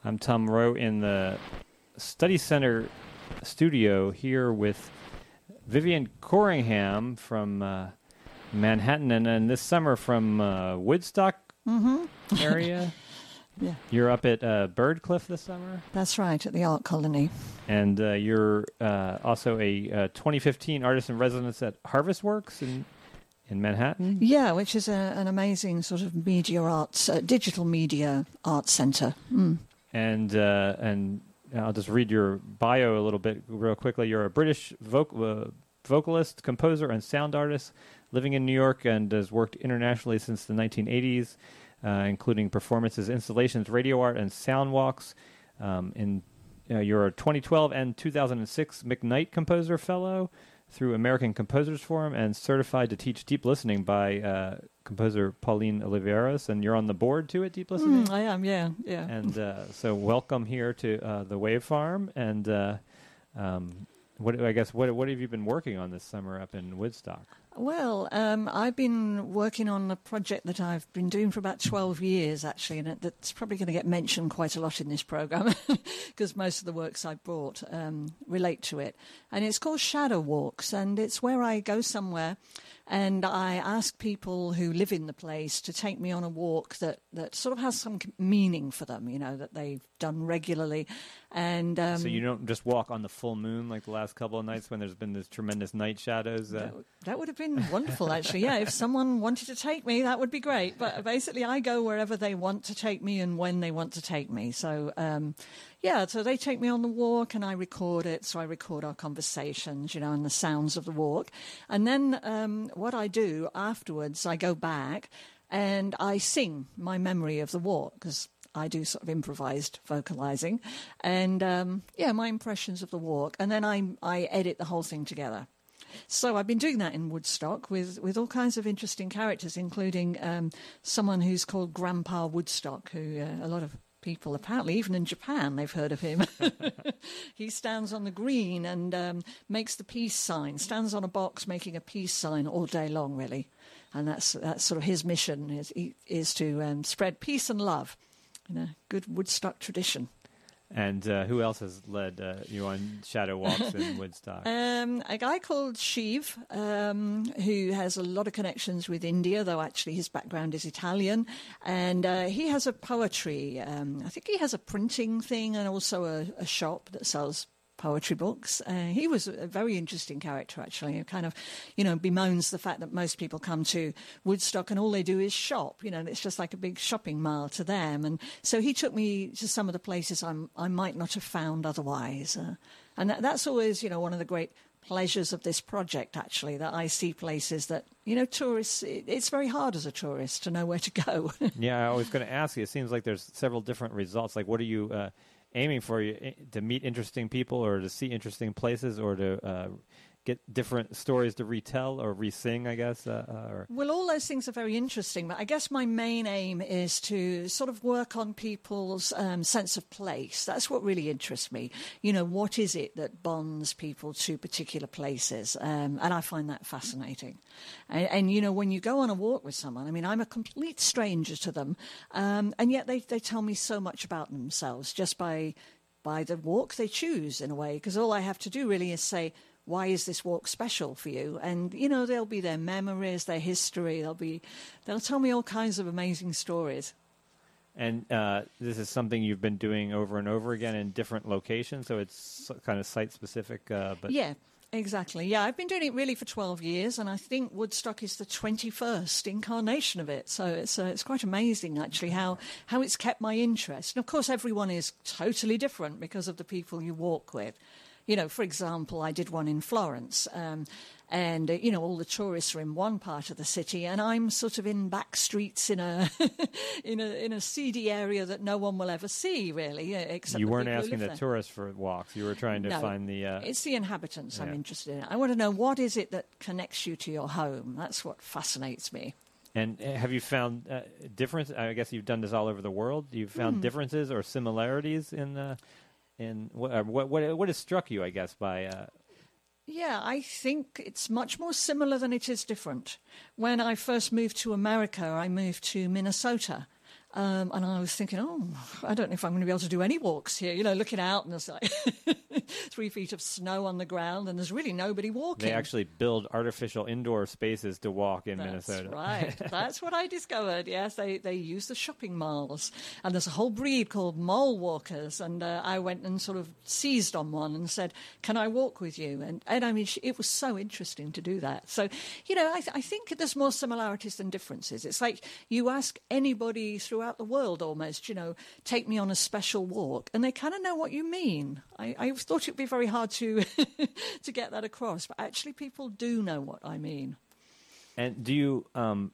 I'm Tom Rowe in the Study Center studio here with Vivian Corringham from Manhattan, and this summer from Woodstock area. Yeah, You're up at Birdcliff this summer? that's right, at the Art Colony. And you're also a 2015 artist in residence at Harvest Works in Manhattan? Yeah, which is an amazing sort of media arts, digital media arts centre. And I'll just read your bio a little bit real quickly. You're a British vocalist, composer, and sound artist living in New York and has worked internationally since the 1980s, including performances, installations, radio art, and sound walks. You're a 2012 and 2006 McKnight Composer Fellow through American Composers Forum and certified to teach deep listening by composer Pauline Oliveros, and you're on the board too at Deep Listening? I am, yeah. And so welcome here to the Wave Farm. And what have you been working on this summer up in Woodstock? Well, I've been working on a project that I've been doing for about 12 years, actually, and that's probably going to get mentioned quite a lot in this programme because most of the works I brought relate to it. And it's called Shadow Walks, and it's where I go somewhere and I ask people who live in the place to take me on a walk that sort of has some meaning for them, that they've done regularly. And so you don't just walk on the full moon like the last couple of nights when there's been this tremendous night shadows? That would have been wonderful, actually. Yeah, if someone wanted to take me, that would be great. But basically, I go wherever they want to take me and when they want to take me. So, so they take me on the walk and I record it. So I record our conversations, and the sounds of the walk. And then what I do afterwards, I go back and I sing my memory of the walk because I do sort of improvised vocalizing and, my impressions of the walk. And then I edit the whole thing together. So I've been doing that in Woodstock with all kinds of interesting characters, including someone who's called Grandpa Woodstock, who a lot of people, apparently even in Japan, they've heard of him. He stands on the green and makes the peace sign, stands on a box making a peace sign all day long, really. And that's sort of his mission is to spread peace and love in a good Woodstock tradition. And who else has led you on shadow walks in Woodstock? A guy called Shiv, who has a lot of connections with India, though actually his background is Italian. And he has a poetry, I think he has a printing thing and also a shop that sells poetry books. He was a very interesting character, actually. It kind of, bemoans the fact that most people come to Woodstock and all they do is shop. It's just like a big shopping mall to them. And so he took me to some of the places I might not have found otherwise. And that's always, one of the great pleasures of this project, actually, that I see places that, tourists, it's very hard as a tourist to know where to go. Yeah, I was going to ask you, it seems like there's several different results. Like, what are you aiming for? You to meet interesting people or to see interesting places or to get different stories to retell or re-sing, I guess? Well, all those things are very interesting, but I guess my main aim is to sort of work on people's sense of place. That's what really interests me. What is it that bonds people to particular places? And I find that fascinating. And when you go on a walk with someone, I mean, I'm a complete stranger to them, and yet they tell me so much about themselves just by the walk they choose, in a way, because all I have to do really is say, why is this walk special for you? And, there'll be their memories, their history. They'll tell me all kinds of amazing stories. And this is something you've been doing over and over again in different locations, so it's kind of site-specific. But yeah, exactly. Yeah, I've been doing it really for 12 years, and I think Woodstock is the 21st incarnation of it. So it's quite amazing, actually, how it's kept my interest. And, of course, everyone is totally different because of the people you walk with. For example, I did one in Florence, and all the tourists are in one part of the city, and I'm sort of in back streets in a in a seedy area that no one will ever see, really. Except you weren't asking the tourists for walks; you were trying to find the. It's the inhabitants I'm interested in. I want to know what is it that connects you to your home. That's what fascinates me. And have you found difference? I guess you've done this all over the world. You've found differences or similarities in. And what has struck you, I guess, by... Yeah, I think it's much more similar than it is different. When I first moved to America, I moved to Minnesota. And I was thinking, I don't know if I'm going to be able to do any walks here. Looking out and there's like 3 feet of snow on the ground and there's really nobody walking. They actually build artificial indoor spaces to walk in That's Minnesota. Right. That's what I discovered. Yes, they use the shopping malls. And there's a whole breed called mole walkers. And I went and sort of seized on one and said, can I walk with you? And I mean, it was so interesting to do that. So, I think there's more similarities than differences. It's like you ask anybody throughout the world almost, take me on a special walk, and they kind of know what you mean. I thought it'd be very hard to to get that across, but actually people do know what I mean. And do you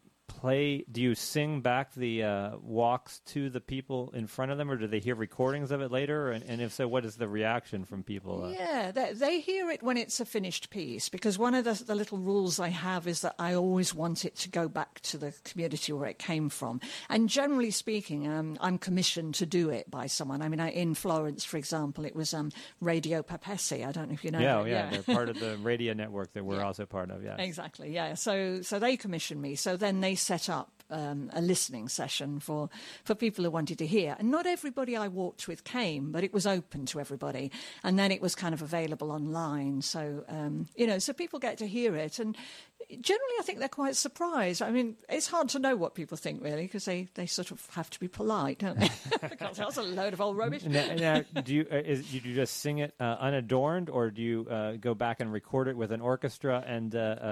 do you sing back the walks to the people in front of them, or do they hear recordings of it later? And if so, what is the reaction from people? Yeah, they hear it when it's a finished piece, because one of the little rules I have is that I always want it to go back to the community where it came from. And generally speaking, I'm commissioned to do it by someone. I mean, in Florence, for example, it was Radio Papessi. I don't know if you know that. Yeah, they're part of the radio network that we're also part of, yeah. Exactly, yeah. So they commissioned me. So then they set up a listening session for people who wanted to hear. And not everybody I walked with came, but it was open to everybody. And then it was kind of available online. So, so people get to hear it. And generally, I think they're quite surprised. I mean, it's hard to know what people think, really, because they sort of have to be polite, don't they? Because that's a load of old rubbish. Now do you just sing it unadorned, or do you go back and record it with an orchestra and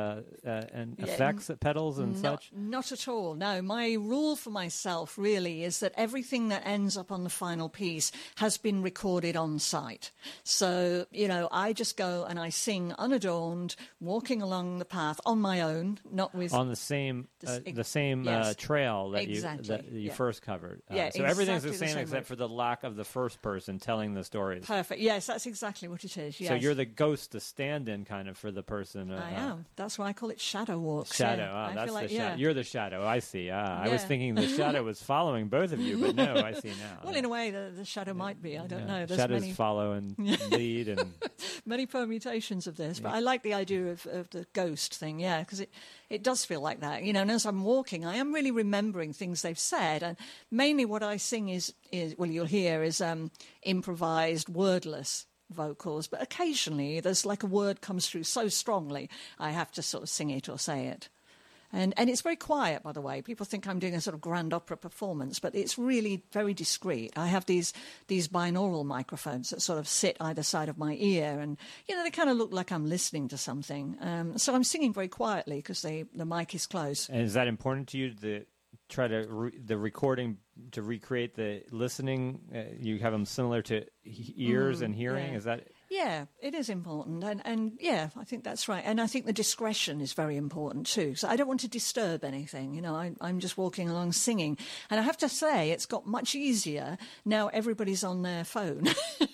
effects, pedals and such? Not at all, no. My rule for myself, really, is that everything that ends up on the final piece has been recorded on site. So, I just go and I sing unadorned, walking along the path on my own, not with on the same yes, trail that exactly, you first covered. So everything's the same except for the lack of the first person telling the stories. Perfect. Yes, that's exactly what it is. Yes. So you're the ghost, the stand-in kind of for the person. I am. That's why I call it shadow walks. Shadow. Yeah. That's like, the shadow. You're the shadow. I see. I was thinking the shadow was following both of you, but no, I see now. Well, in a way, the shadow might be. I don't know. There's shadows follow and lead, and many permutations of this. But I like the idea of the ghost thing. Yeah, because it does feel like that. And as I'm walking, I am really remembering things they've said. And mainly what I sing is you'll hear is improvised, wordless vocals. But occasionally there's like a word comes through so strongly, I have to sort of sing it or say it. And it's very quiet, by the way. People think I'm doing a sort of grand opera performance, but it's really very discreet. I have these binaural microphones that sort of sit either side of my ear, and they kind of look like I'm listening to something. So I'm singing very quietly because the mic is close. And is that important to you to try to the recording to recreate the listening? You have them similar to ears and hearing. Yeah. Is that? Yeah, it is important. And yeah, I think that's right. And I think the discretion is very important too. So I don't want to disturb anything. I'm just walking along singing. And I have to say, it's got much easier now everybody's on their phone.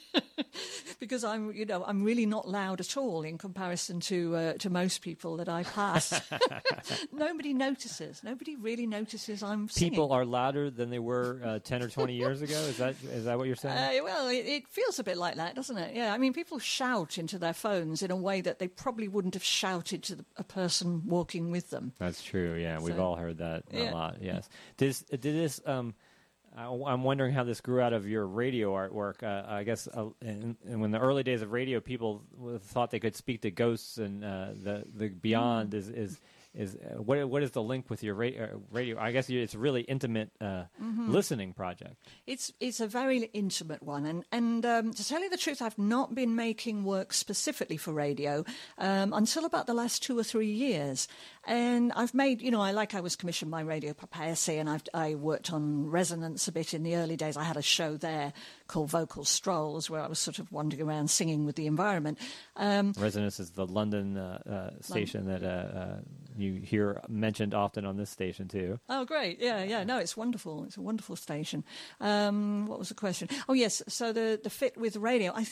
Because I'm really not loud at all in comparison to most people that I pass. Nobody notices. Nobody really notices I'm singing. People are louder than they were 10 or 20 years ago? Is that what you're saying? Well, it feels a bit like that, doesn't it? Yeah, I mean, people shout into their phones in a way that they probably wouldn't have shouted to a person walking with them. That's true, yeah. We've all heard that a lot, yes. I'm wondering how this grew out of your radio artwork. I guess in the early days of radio, people thought they could speak to ghosts, and the beyond is what is the link with your radio? I guess it's a really intimate listening project. It's a very intimate one, and to tell you the truth, I've not been making work specifically for radio until about the last 2 or 3 years. And I've made, I was commissioned by Radio Papessi, and I worked on Resonance a bit in the early days. I had a show there called Vocal Strolls, where I was sort of wandering around singing with the environment. Resonance is the London station that you hear mentioned often on this station too. Oh, great! Yeah. No, it's wonderful. It's a wonderful station. What was the question? Oh, yes. So the fit with radio, I think.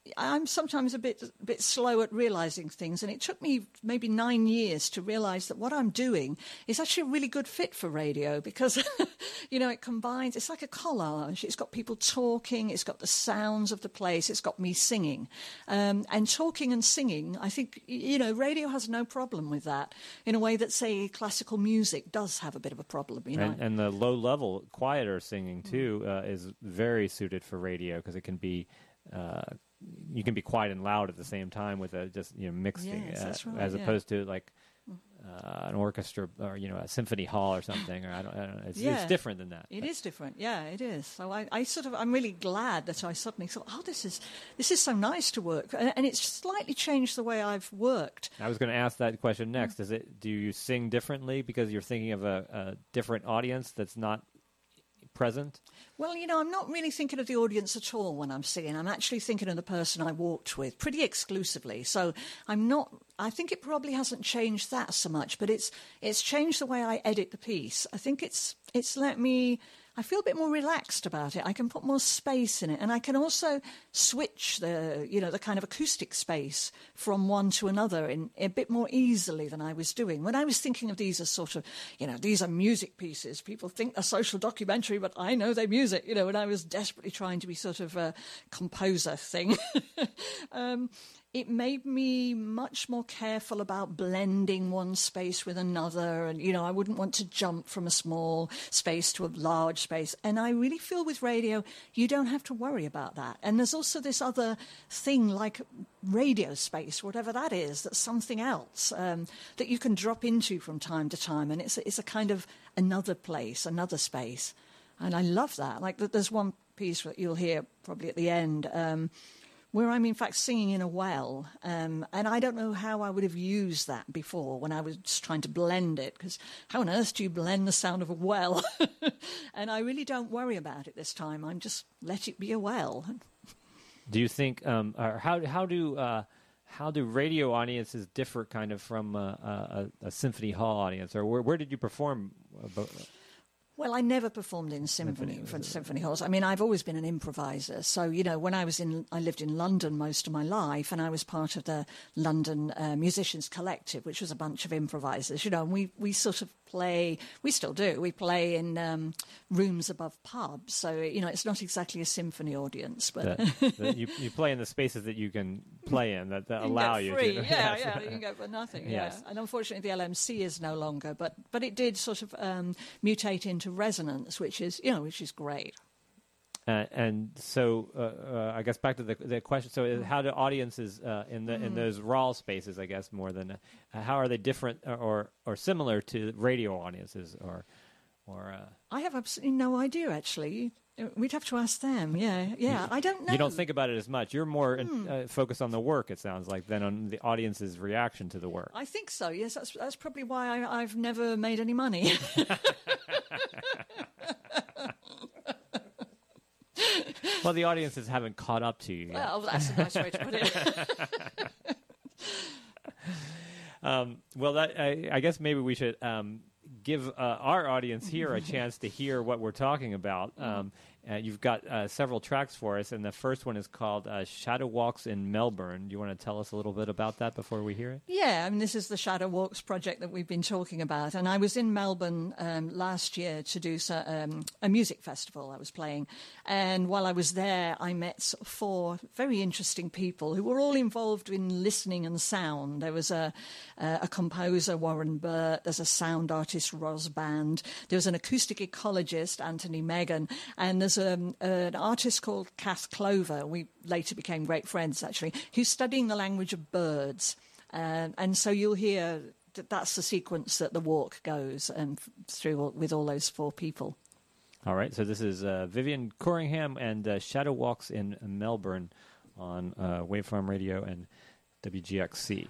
I'm sometimes a bit slow at realizing things, and it took me maybe 9 years to realize that what I'm doing is actually a really good fit for radio because, it combines, it's like a collage. It's got people talking, it's got the sounds of the place, it's got me singing. And talking and singing, I think, radio has no problem with that in a way that, say, classical music does have a bit of a problem, And the low-level, quieter singing, too, is very suited for radio because it can be... you can be quiet and loud at the same time with just mixing, yes, that's right, as opposed to like an orchestra or a symphony hall or something. Or I don't know. It's different than that. It is different. Yeah, it is. So I'm really glad that I suddenly thought, this is so nice to work, and it's slightly changed the way I've worked. I was going to ask that question next. Do you sing differently because you're thinking of a different audience that's not present? Well, I'm not really thinking of the audience at all when I'm singing. I'm actually thinking of the person I walked with pretty exclusively. So I think it probably hasn't changed that so much, but it's changed the way I edit the piece. I think it's let me... I feel a bit more relaxed about it. I can put more space in it, and I can also switch the kind of acoustic space from one to another in a bit more easily than I was doing. When I was thinking of these as sort of, these are music pieces. People think a social documentary, but I know they're music. When I was desperately trying to be sort of a composer thing. It made me much more careful about blending one space with another. And, I wouldn't want to jump from a small space to a large space. And I really feel with radio, you don't have to worry about that. And there's also this other thing like radio space, whatever that is, that's something else that you can drop into from time to time. And it's a kind of another place, another space. And I love that. Like there's one piece that you'll hear probably at the end where I'm, in fact, singing in a well. And I don't know how I would have used that before when I was trying to blend it, because how on earth do you blend the sound of a well? And I really don't worry about it this time. I'm just let it be a well. Do you think, or how do radio audiences differ kind of from a symphony hall audience? Or where did you perform? Well, I never performed in symphony halls. I mean, I've always been an improviser. So, when I lived in London most of my life, and I was part of the London Musicians Collective, which was a bunch of improvisers, and we sort of play, we still do, we play in rooms above pubs. So, it's not exactly a symphony audience. But you play in the spaces that you can play in that allow you free. to. Yeah, you can go for nothing. Yes. Yeah. And unfortunately, the LMC is no longer, but it did sort of mutate into resonance, which is great. And so, I guess back to the question. So, how do audiences in those raw spaces? I guess more than how are they different or similar to radio audiences or? I have absolutely no idea. Actually, we'd have to ask them. Yeah. I don't know. You don't think about it as much. You're more focused on the work. It sounds like than on the audience's reaction to the work. I think so. Yes, that's probably why I've never made any money. Well, the audiences haven't caught up to you yet. Well, that's a nice way to put it. I guess maybe we should give our audience here a chance to hear what we're talking about. You've got several tracks for us, and the first one is called Shadow Walks in Melbourne. Do you want to tell us a little bit about that before we hear it? Yeah, I mean, this is the Shadow Walks project that we've been talking about, and I was in Melbourne last year to do a music festival I was playing, and while I was there, I met 4 very interesting people who were all involved in listening and sound. There was a composer, Warren Burt, there's a sound artist, Ros Band, there was an acoustic ecologist, Anthony Megan, and there's an artist called Kath Clover, we later became great friends actually, who's studying the language of birds. And so you'll hear that's the sequence that the walk goes through with all those 4 people. All right, so this is Vivian Corringham and Shadow Walks in Melbourne on Waveform Radio and WGXC.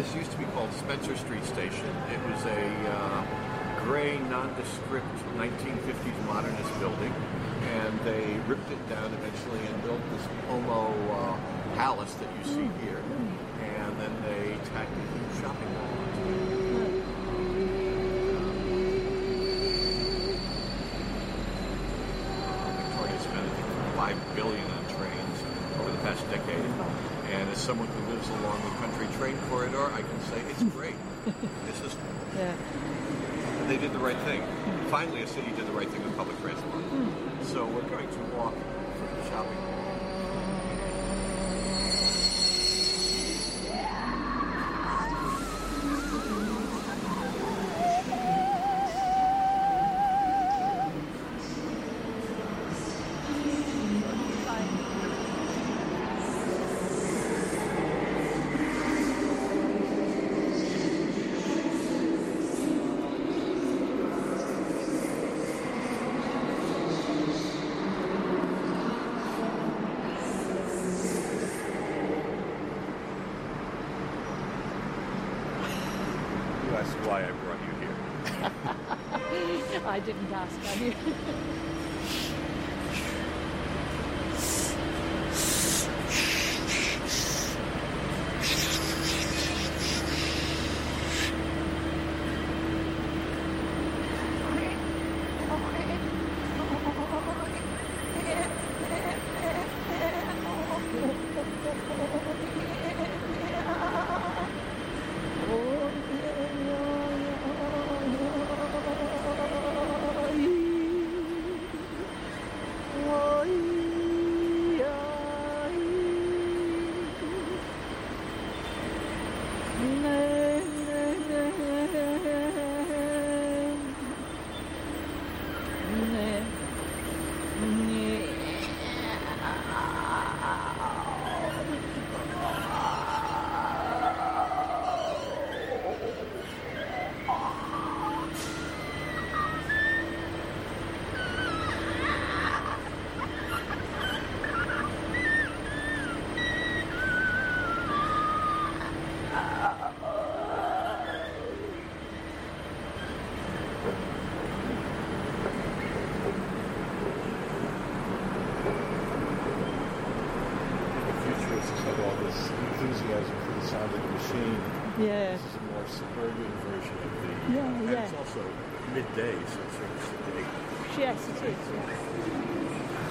This used to be called Spencer Street Station. It was a gray, nondescript 1950s modernist building, and they ripped it down eventually and built this Como palace that you see here, and then they tacked a huge shopping mall onto it. Victoria spent, I think, $5 billion on trains over the past decade, and as someone who lives along the country train corridor, I can say it's great. This is... Yeah. They did the right thing. Finally, a city did the right thing with public transport. So we're going to walk from the shopping mall. That's why I brought you here. I didn't ask, I knew. Enthusiasm for the sound of the machine. Yeah. This is a more suburban version of the... Yeah, and yeah. it's also midday, so it's sort of sedate. Yes, it is, yeah.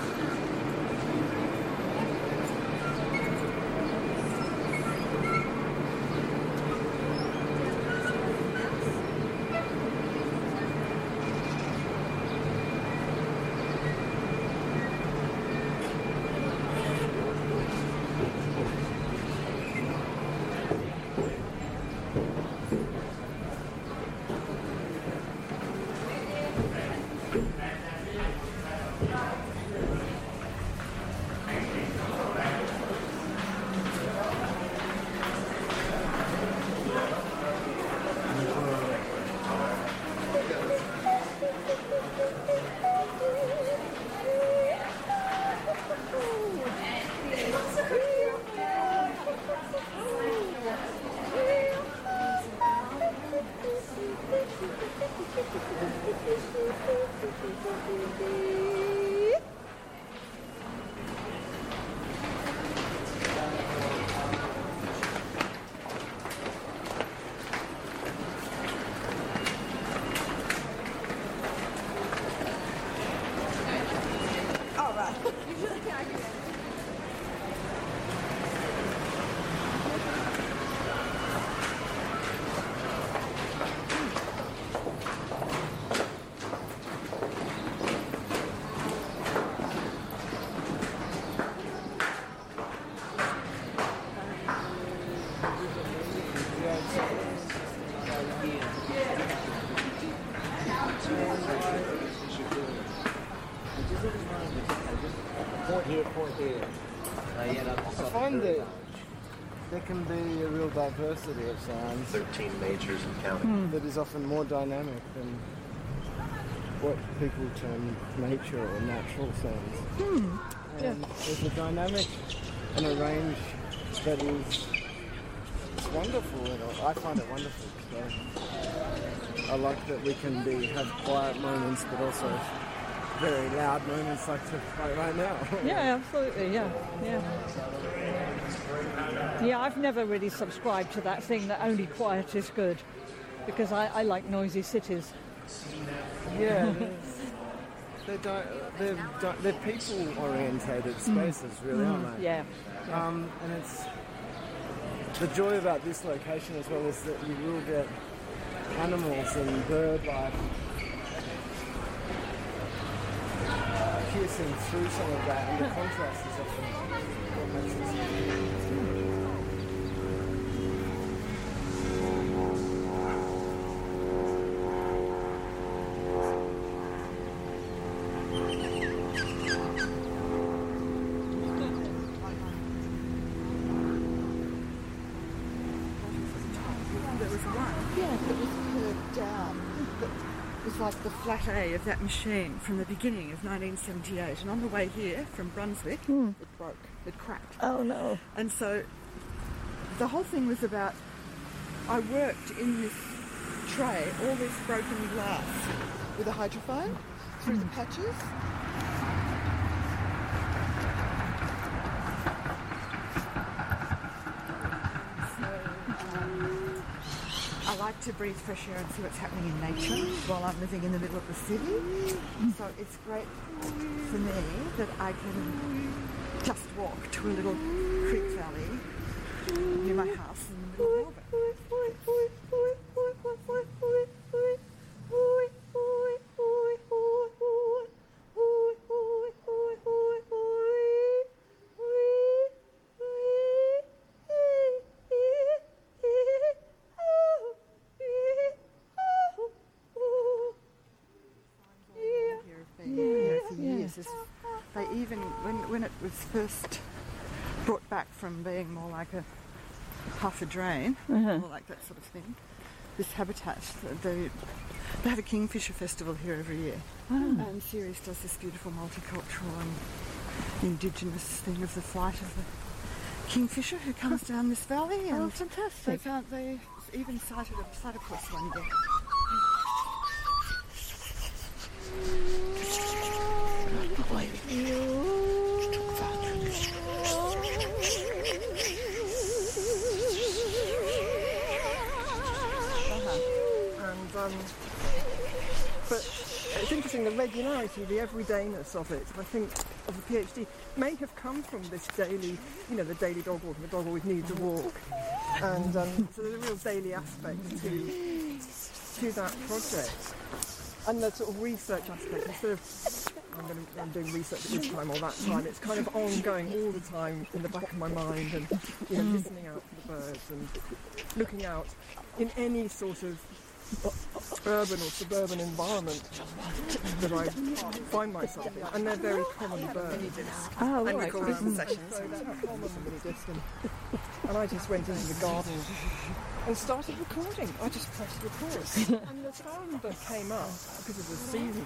I find that there can be a real diversity of sounds 13 majors and counting. that is often more dynamic than what people term nature or natural sounds. And there's a dynamic and a range that is it's wonderful. I find it wonderful. So I like that we can have quiet moments, but also very loud moments like right now. Yeah, absolutely. Yeah. I've never really subscribed to that thing that only quiet is good, because I like noisy cities. Yeah, they're people-orientated spaces, really, aren't they? Yeah. And it's the joy about this location as well is that you will get animals and bird life piercing through some of that, and the contrast is often what makes it. It was like the flat A of that machine from the beginning of 1978, and on the way here from Brunswick it broke, it cracked. Oh no. And so the whole thing was about, I worked in this tray, all this broken glass with a hydrophone through the patches. I like to breathe fresh air and see what's happening in nature while I'm living in the middle of the city. So it's great for me that I can just walk to a little creek valley near my house in the middle of Melbourne. They even, when it was first brought back from being more like a half a drain, more like that sort of thing, this habitat, they have a Kingfisher Festival here every year. And Ceres does this beautiful multicultural and indigenous thing of the flight of the kingfisher who comes down this valley. And Oh, fantastic. they even sighted a platypus one day. But it's interesting, the regularity, the everydayness of it, I think, of the PhD may have come from this daily, the daily dog walking. The dog always needs a walk. And so there's a real daily aspect to that project. And the sort of research aspect, instead of I'm doing research at this time or that time, it's kind of ongoing all the time in the back of my mind, and listening out for the birds and looking out in any sort of urban or suburban environment that I find myself in, and they're very common birds. Oh, And right. recording sessions. So that's common mini disc, and I just went into the garden and started recording. I just pressed record, and the sound that came up because of the season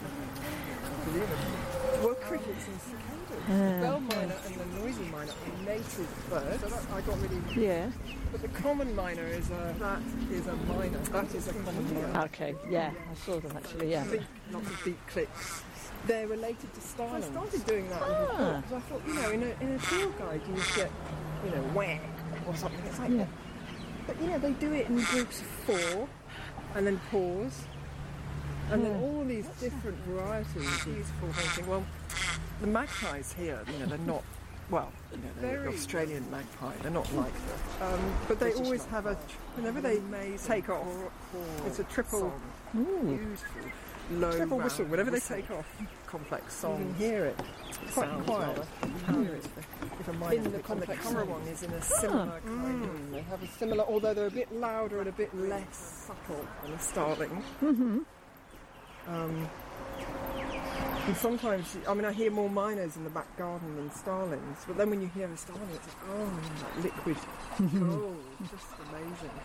were crickets and cicadas. The bell miner and the noisy miner are native birds. So that I got really. Yeah. But the common miner is a miner. That is a common miner. Okay. Yeah, I saw them actually. Yeah. Lots of deep clicks. They're related to starlings. I started doing that because I thought, in a field guide you get, whack or something. It's like, but they do it in groups of 4, and then pause, and then all these different varieties. Beautiful hunting. Well, the magpies here, they're not. Well, they're Australian magpie. They're not like that. But they always have whenever they take off, it's a triple, beautiful, low triple whistle. Whenever they take off, complex song. You can hear it. It's quite quiet. You can hear it. And the curragh one is in a similar kind of. They have a similar, although they're a bit louder and a bit less subtle than a starling. And sometimes, I hear more miners in the back garden than starlings, but then when you hear a starling, it's like, that liquid gold, just amazing.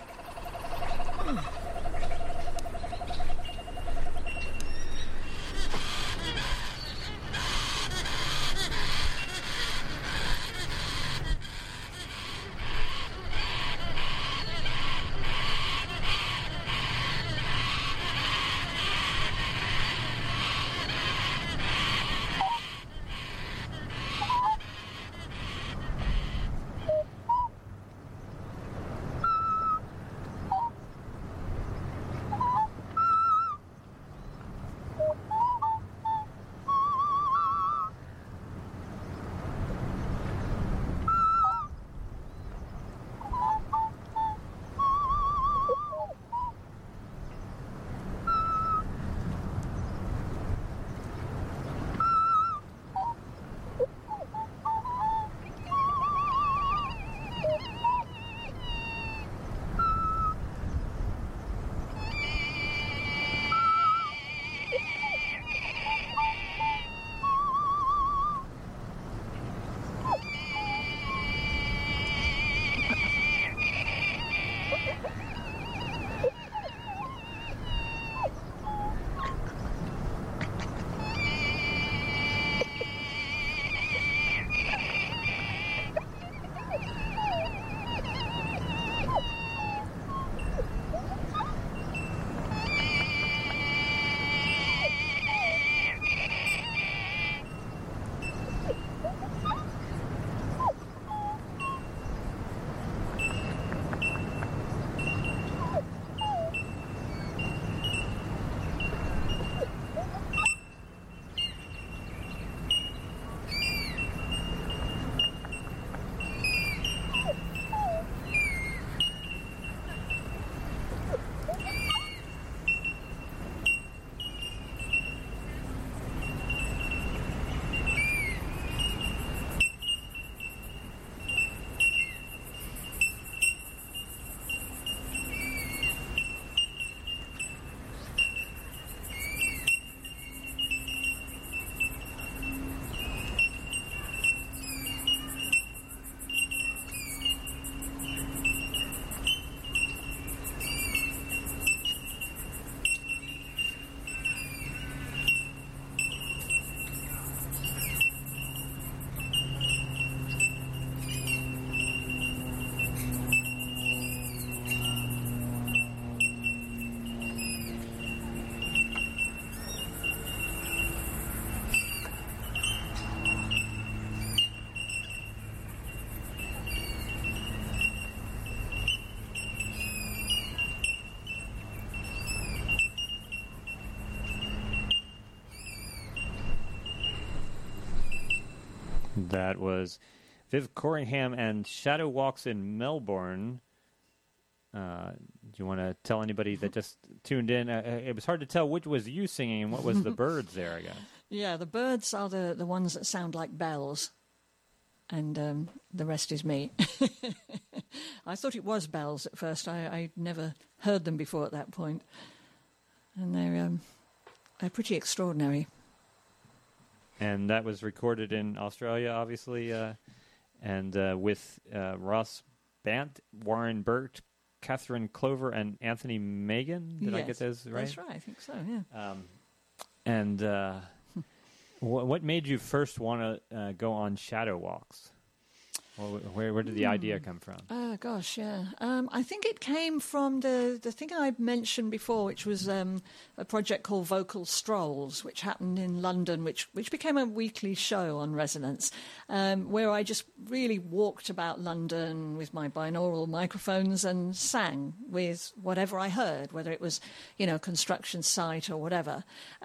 That was Viv Corringham and Shadow Walks in Melbourne. Do you want to tell anybody that just tuned in? It was hard to tell which was you singing and what was the birds there, I guess. Yeah, the birds are the ones that sound like bells, and the rest is me. I thought it was bells at first. I'd never heard them before at that point. And they're pretty extraordinary. And that was recorded in Australia, obviously, and with Ross Bant, Warren Burt, Catherine Clover, and Anthony Megan. Did I get those right? That's right, I think so, yeah. And what made you first want to go on Shadow Walks? Where did the idea come from? Oh, gosh, yeah. I think it came from the thing I mentioned before, which was a project called Vocal Strolls, which happened in London, which became a weekly show on Resonance, where I just really walked about London with my binaural microphones and sang with whatever I heard, whether it was, construction site or whatever.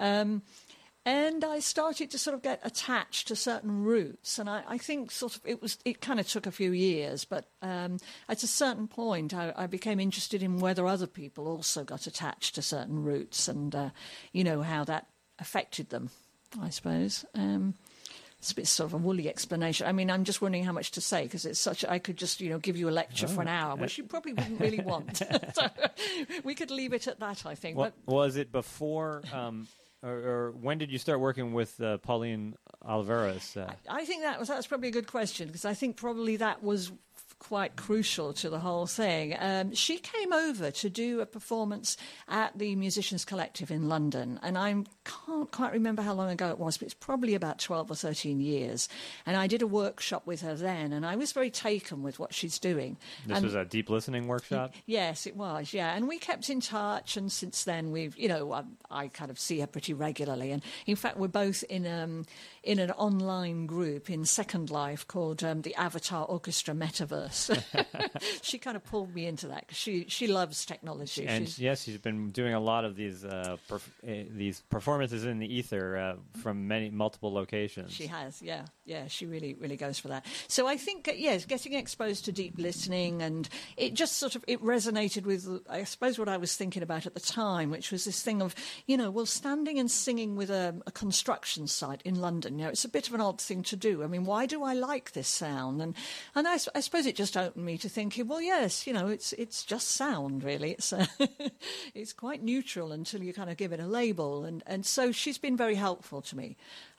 And I started to sort of get attached to certain routes, and I think it kind of took a few years, but at a certain point I became interested in whether other people also got attached to certain routes and, how that affected them, I suppose. It's a bit sort of a woolly explanation. I mean, I'm just wondering how much to say, because it's I could just, give you a lecture for an hour, which you probably wouldn't really want. So we could leave it at that, I think. Was it before... Or when did you start working with Pauline Oliveros? I think that's probably a good question, because I think probably that was quite crucial to the whole thing. She came over to do a performance at the Musicians Collective in London, and I can't quite remember how long ago it was, but it's probably about 12 or 13 years. And I did a workshop with her then, and I was very taken with what she's doing. This was a deep listening workshop? Yes, it was, yeah. And we kept in touch, and since then we've, I kind of see her pretty regularly. And in fact, we're both in an online group in Second Life called the Avatar Orchestra Metaverse. She kind of pulled me into that because she loves technology. And she's been doing a lot of these performances in the ether from multiple locations. She has, yeah. She really, really goes for that. So I think, getting exposed to deep listening, and it just it resonated with, I suppose, what I was thinking about at the time, which was this thing of, standing and singing with a construction site in London. It's a bit of an odd thing to do. I mean, why do I like this sound? And I suppose it just opened me to thinking, well, yes, it's just sound, really. It's it's quite neutral until you kind of give it a label, and so she's been very helpful to me.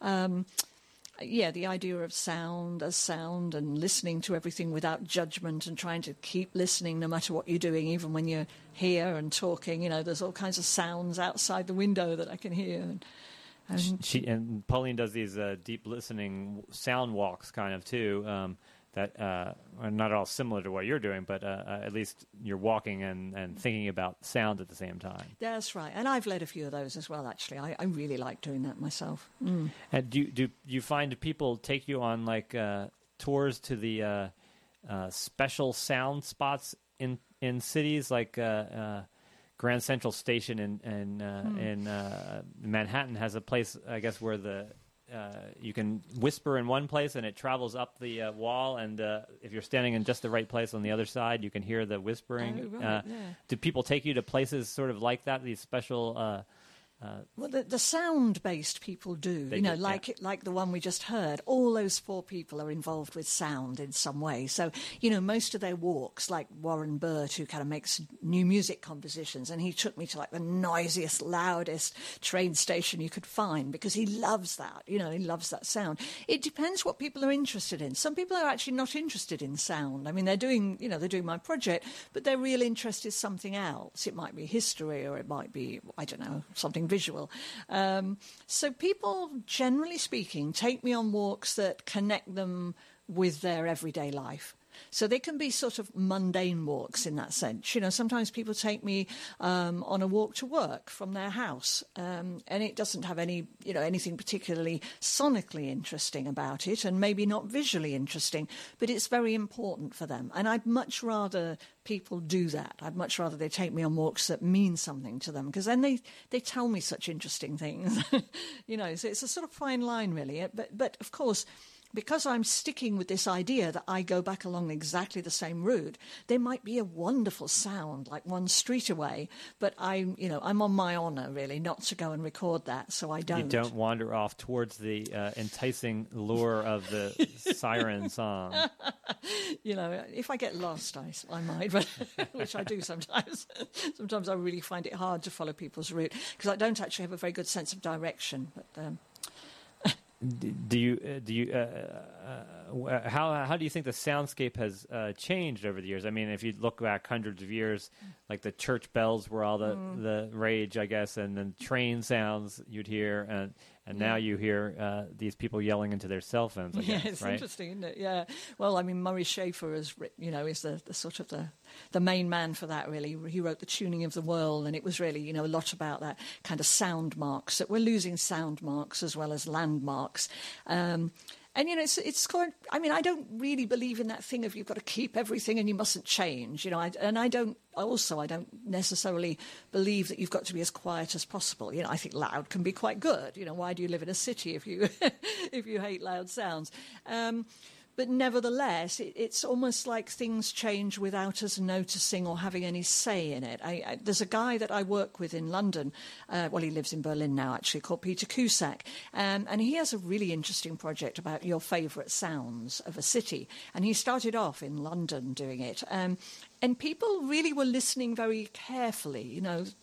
The idea of sound as sound and listening to everything without judgment and trying to keep listening no matter what you're doing, even when you're here and talking. There's all kinds of sounds outside the window that I can hear. And Pauline does these deep listening sound walks kind of too. That are not at all similar to what you're doing, but at least you're walking and thinking about sound at the same time. That's right. And I've led a few of those as well, actually. I really like doing that myself. Mm. And do you find people take you on tours to the special sound spots in cities like Grand Central Station in Manhattan has a place, I guess, where you can whisper in one place and it travels up the wall, and if you're standing in just the right place on the other side, you can hear the whispering. Oh, right, Do people take you to places sort of like that, these special... Well, the sound-based people do, like the one we just heard. All those four people are involved with sound in some way. So, most of their walks, like Warren Burt, who kind of makes new music compositions, and he took me to the noisiest, loudest train station you could find because he loves that. He loves that sound. It depends what people are interested in. Some people are actually not interested in sound. I mean, they're doing my project, but their real interest is something else. It might be history, or it might be, I don't know, something visual. So people, generally speaking, take me on walks that connect them with their everyday life. So they can be sort of mundane walks in that sense. Sometimes people take me on a walk to work from their house, and it doesn't have any, anything particularly sonically interesting about it, and maybe not visually interesting, but it's very important for them. And I'd much rather people do that. I'd much rather they take me on walks that mean something to them, because then they tell me such interesting things. So it's a sort of fine line, really. But of course, because I'm sticking with this idea that I go back along exactly the same route, there might be a wonderful sound like one street away, but I'm on my honour really not to go and record that, so I don't. You don't wander off towards the enticing lure of the siren song. If I get lost, I might, but which I do sometimes. Sometimes I really find it hard to follow people's route because I don't actually have a very good sense of direction. But how do you think the soundscape has changed over the years? I mean, if you look back hundreds of years, like the church bells were all the rage, I guess, and then train sounds you'd hear, and now you hear these people yelling into their cell phones. I guess, it's right? interesting, isn't it? Yeah. Well, I mean, Murray Schafer is the sort of the main man for that. Really, he wrote The Tuning of the World, and it was really a lot about that kind of sound marks. That we're losing sound marks as well as landmarks. And it's called. I mean, I don't really believe in that thing of you've got to keep everything and you mustn't change. I don't necessarily believe that you've got to be as quiet as possible. I think loud can be quite good. Why do you live in a city if you if you hate loud sounds? But nevertheless, it's almost like things change without us noticing or having any say in it. There's a guy that I work with in London, he lives in Berlin now actually, called Peter Cusack, and he has a really interesting project about your favourite sounds of a city. And he started off in London doing it. And people really were listening very carefully,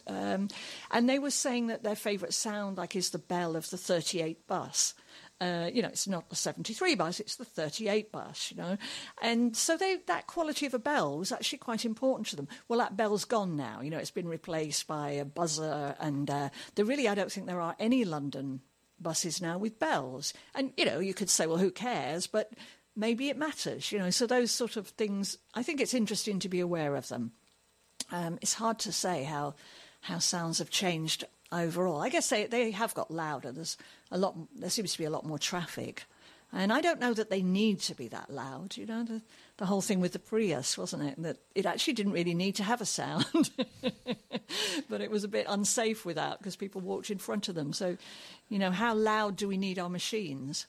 and they were saying that their favourite sound is the bell of the 38 bus. It's not the 73 bus, it's the 38 bus, And so that quality of a bell was actually quite important to them. Well, that bell's gone now. It's been replaced by a buzzer, and I don't think there are any London buses now with bells. And, you could say, well, who cares? But maybe it matters, So those sort of things, I think it's interesting to be aware of them. It's hard to say how sounds have changed overall. I guess they have got louder. There seems to be a lot more traffic. And I don't know that they need to be that loud. The whole thing with the Prius, wasn't it? That it actually didn't really need to have a sound. But it was a bit unsafe without because people walked in front of them. So, how loud do we need our machines?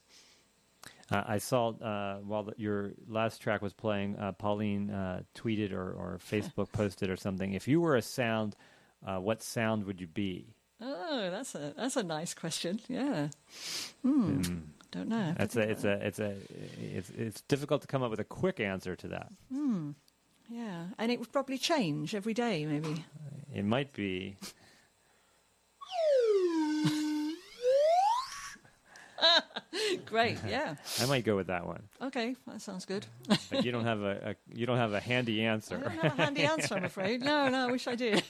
I saw while your last track was playing, Pauline tweeted or Facebook posted or something. If you were a sound, what sound would you be? Oh, that's a nice question. Yeah. Don't know. It's difficult to come up with a quick answer to that. Yeah, and it would probably change every day, maybe. It might be. Great, yeah. I might go with that one. Okay, that sounds good. But you don't have a handy answer. I don't have a handy answer, I'm afraid. No, I wish I did.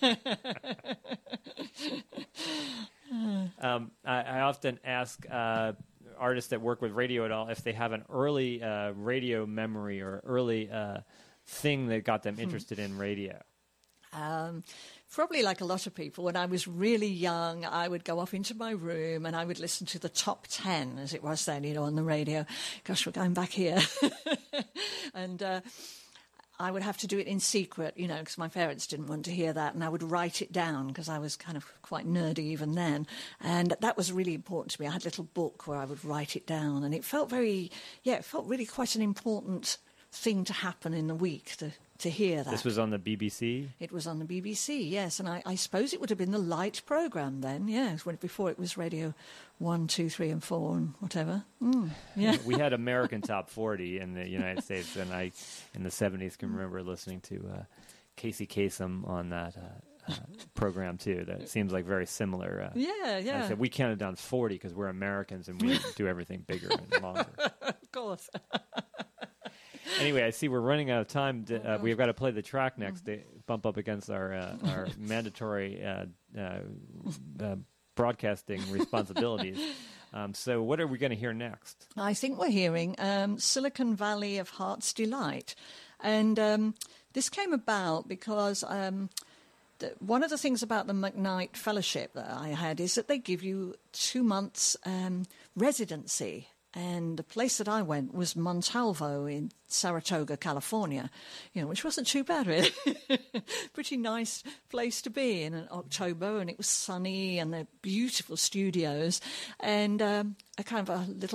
I often ask artists that work with radio at all if they have an early radio memory or early thing that got them interested in radio. Probably like a lot of people, when I was really young, I would go off into my room and I would listen to the top 10, as it was then, on the radio. Gosh, we're going back here. And I would have to do it in secret, because my parents didn't want to hear that. And I would write it down because I was kind of quite nerdy even then. And that was really important to me. I had a little book where I would write it down. And it felt really quite an important thing to happen in the week, to hear that. This was on the BBC? It was on the BBC, yes. And I suppose it would have been the Light programme then, yes, before it was Radio 1, 2, 3 and 4 and whatever. Yeah. We had American Top 40 in the United States, and I, in the 70s, can remember listening to Casey Kasem on that program, too. That seems like very similar. Yeah. I said, we counted down 40 because we're Americans and we do everything bigger and longer. Of course. Anyway, I see we're running out of time. We've got to play the track next to bump up against our mandatory broadcasting responsibilities. So what are we going to hear next? I think we're hearing Silicon Valley of Heart's Delight. And this came about because one of the things about the McKnight Fellowship that I had is that they give you 2 months residency. And the place that I went was Montalvo in Saratoga, California, which wasn't too bad, really. Pretty nice place to be in October, and it was sunny, and they're beautiful studios, and a kind of a little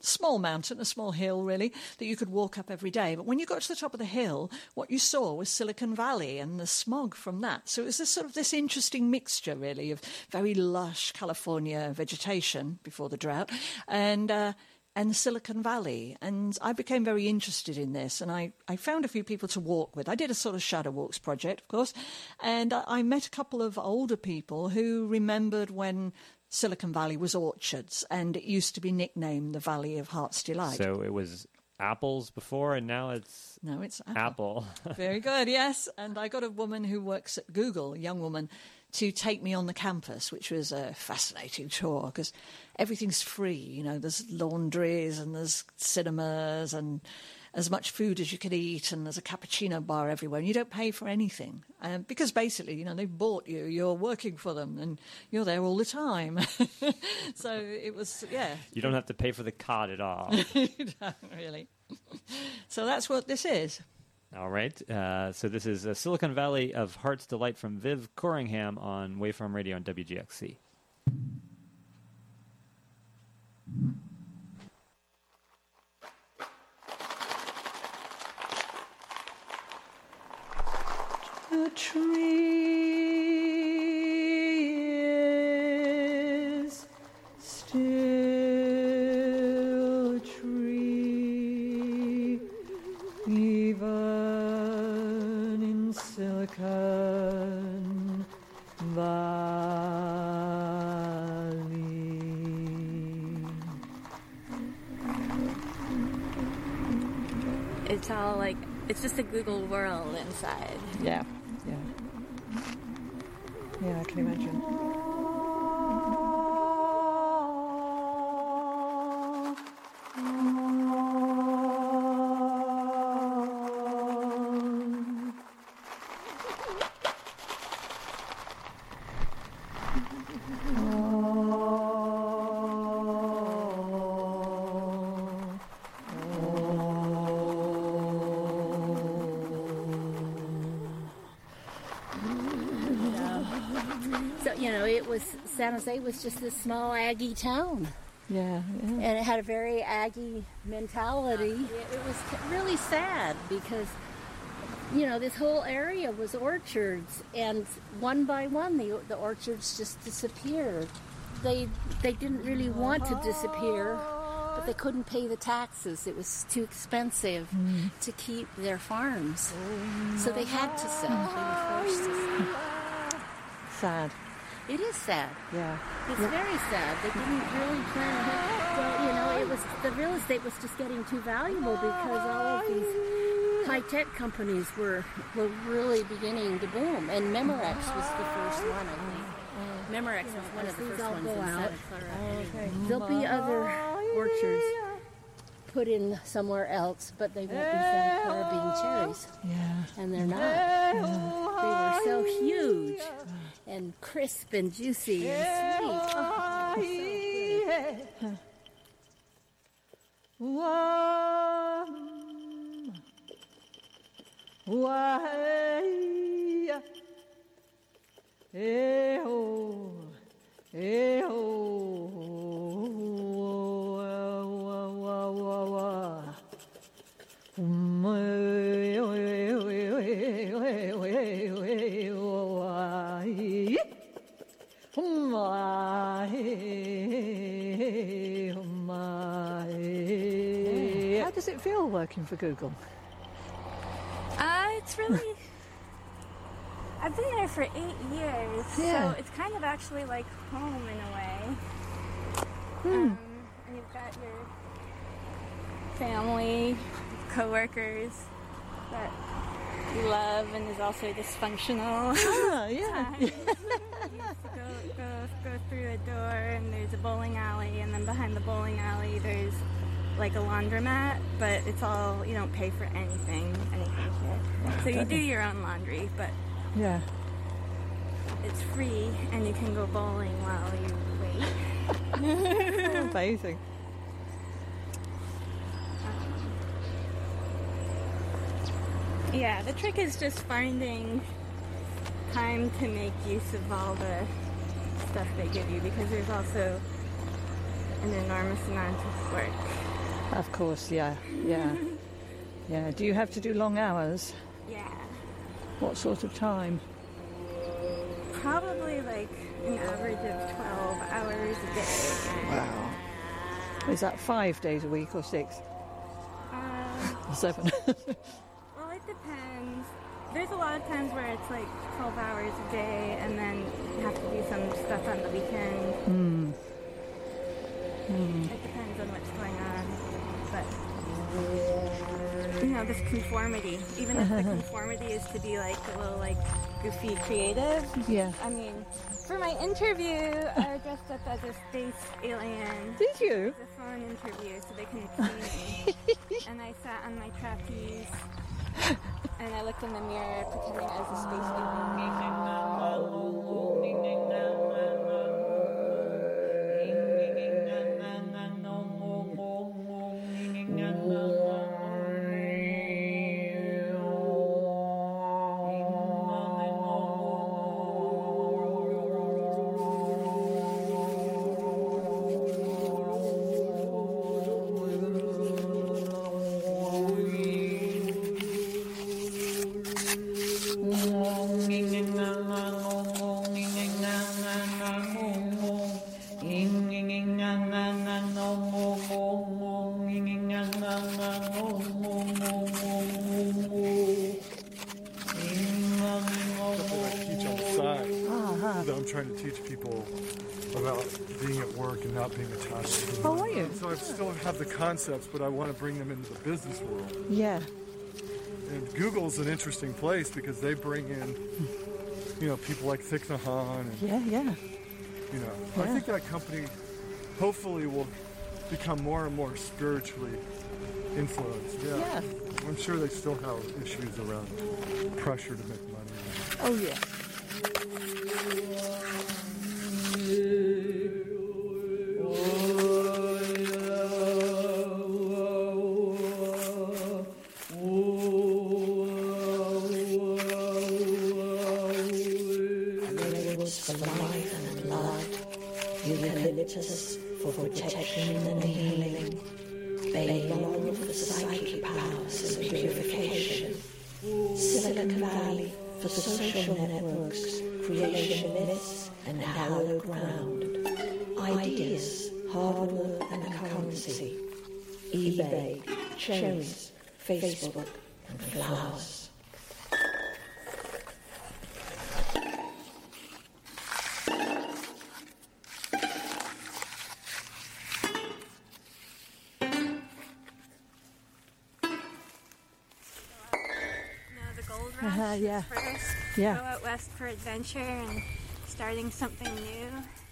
small mountain, a small hill, really, that you could walk up every day. But when you got to the top of the hill, what you saw was Silicon Valley and the smog from that. So it was this interesting mixture, really, of very lush California vegetation before the drought and Silicon Valley. And I became very interested in this, and I found a few people to walk with. I did a sort of shadow walks project, of course, and I met a couple of older people who remembered when Silicon Valley was orchards, and it used to be nicknamed the Valley of Heart's Delight. So it was apples before, and now it's... No, it's apple. Very good, yes. And I got a woman who works at Google, a young woman, to take me on the campus, which was a fascinating tour because everything's free. You know, there's laundries and there's cinemas and as much food as you can eat, and there's a cappuccino bar everywhere, and you don't pay for anything because basically, you know, they've bought you. You're working for them, and you're there all the time. So it was, yeah. You don't have to pay for the cod at all. You don't really. So that's what this is. All right. So this is Silicon Valley of Heart's Delight from Viv Corringham on Waveform Radio on WGXC. The tree is still a tree, even in Silicon Valley. It's all like, it's just a Google world inside. Yeah. Yeah, I can imagine. San Jose was just this small Aggie town. Yeah. And it had a very Aggie mentality. It was really sad because, you know, this whole area was orchards, and one by one the orchards just disappeared. They didn't really want to disappear, but they couldn't pay the taxes. It was too expensive to keep their farms. So they had to sell. They were forced to sell. Sad. It is sad. Yeah. It's very sad. They didn't really plan ahead. Well, you know, it was the real estate was just getting too valuable because all of these high-tech companies were really beginning to boom. And Memorex was the first one, I think. Memorex was one of the first ones in Santa Clara. Okay. There'll be other orchards put in somewhere else, but they won't be Santa Clara being cherries. Yeah. And they're not. Yeah. They were so huge and crisp and juicy and sweet. Oh, How does it feel working for Google? It's really... I've been there for 8 years, so it's kind of actually like home in a way. And you've got your family, co-workers that you love, and is also dysfunctional. Yeah. You go through a door, and there's a bowling alley, and then behind the bowling alley there's like a laundromat, but it's all, you don't pay for anything here. So you do your own laundry, but yeah, it's free, and you can go bowling while you wait. Amazing. Yeah, the trick is just finding time to make use of all the stuff they give you, because there's also an enormous amount of work Of course, yeah. Yeah. Do you have to do long hours? Yeah. What sort of time? Probably like an average of 12 hours a day. Wow. Is that 5 days a week or 6? 7? Well, it depends. There's a lot of times where it's like 12 hours a day, and then you have to do some stuff on the weekend. It depends on what's going on. But, you know, this conformity, even if the conformity is to be like a little like goofy creative. Yeah. I mean, for my interview, I dressed up as a space alien. Did you? It was a phone interview so they couldn't see me. And I sat on my trapeze and I looked in the mirror pretending I was a space alien. I'm trying to teach people about being at work and not being attached to them. Oh, are you? So I still have the concepts, but I want to bring them into the business world. Yeah. And Google's an interesting place because they bring in, you know, people like Thich Nhat Hanh. And, Yeah. you know, Yeah. I think that company hopefully will become more and more spiritually influenced. Yeah. I'm sure they still have issues around pressure to make money. Oh, yeah. Eucalyptus for protection and healing, Baylon for psychic powers and purification, Silicon Valley for social networks, creation myths and hallowed ground, ideas, hard work and currency, eBay, cherries, Facebook and flowers. Yeah. First, Yeah. go out west for adventure and starting something new.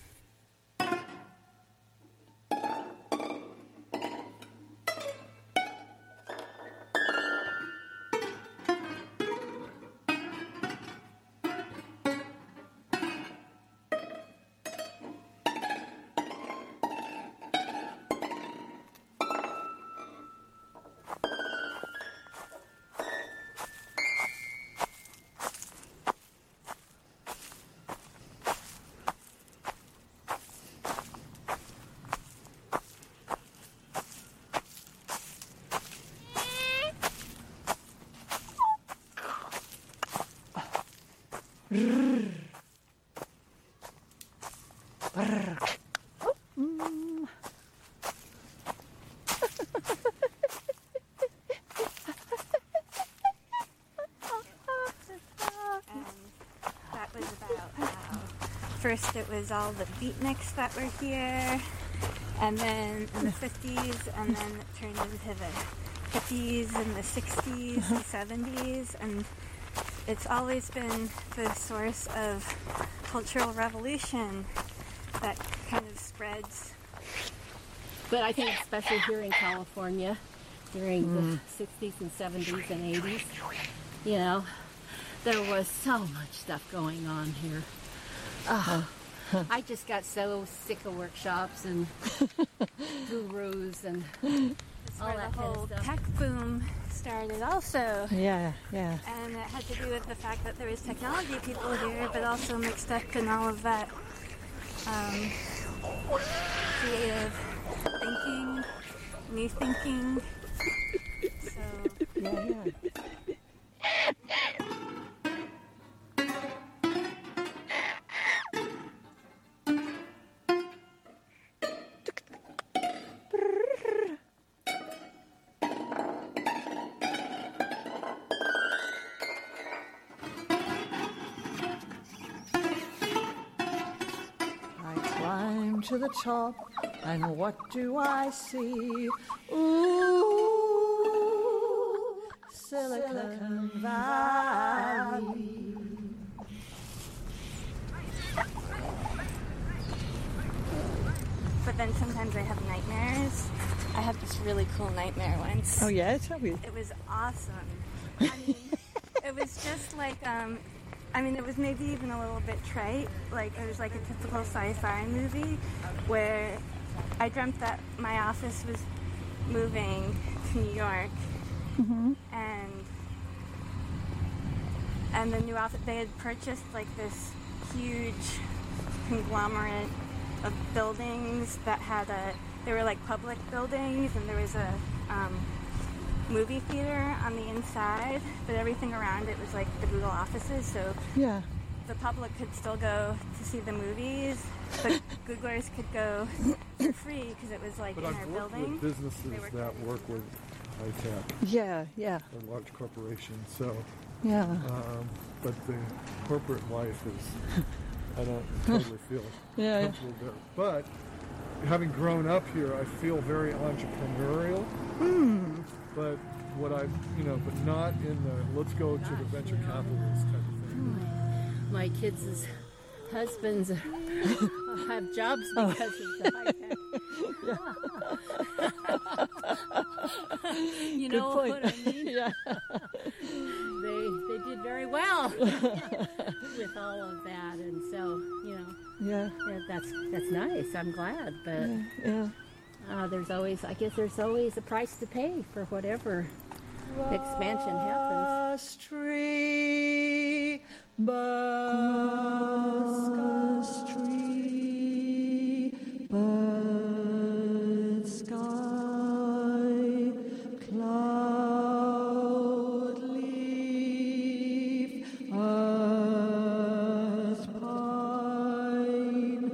First it was all the beatniks that were here, and then in the 50s, and then it turned into the hippies in the 60s and 70s, and it's always been the source of cultural revolution that kind of spreads. But I think especially here in California during the 60s and 70s and 80s, you know, there was so much stuff going on here. I just got so sick of workshops and gurus and That's all where that the kind whole of stuff. tech boom started also. Yeah. And it had to do with the fact that there was technology people here, but also mixed up in all of that creative thinking, new thinking. So Yeah. To the top, and what do I see? Ooh, Silicon Valley. But then sometimes I have nightmares. I had this really cool nightmare once. Oh yeah, tell me. It was awesome. I mean, it was just like it was maybe even a little bit trite. Like, it was like a typical sci-fi movie where I dreamt that my office was moving to New York. Mm-hmm. And the new office, they had purchased like this huge conglomerate of buildings that had they were like public buildings, and there was a movie theater on the inside, but everything around it was like the Google offices, so yeah, the public could still go to see the movies, but Googlers could go for free because it was like in our building. With businesses that work with high tech. Yeah. A large corporation, so yeah. But the corporate life is, I don't totally feel comfortable there. But having grown up here, I feel very entrepreneurial. But but not in the let's go to the venture capitalist type of thing. My kids' husbands have jobs because of the high tech. You know what I mean? Yeah. They did very well with all of that, and so that's nice. I'm glad, but there's always a price to pay for whatever expansion happens. Tree, Buscus tree, bird sky, cloud leaf, earth pine,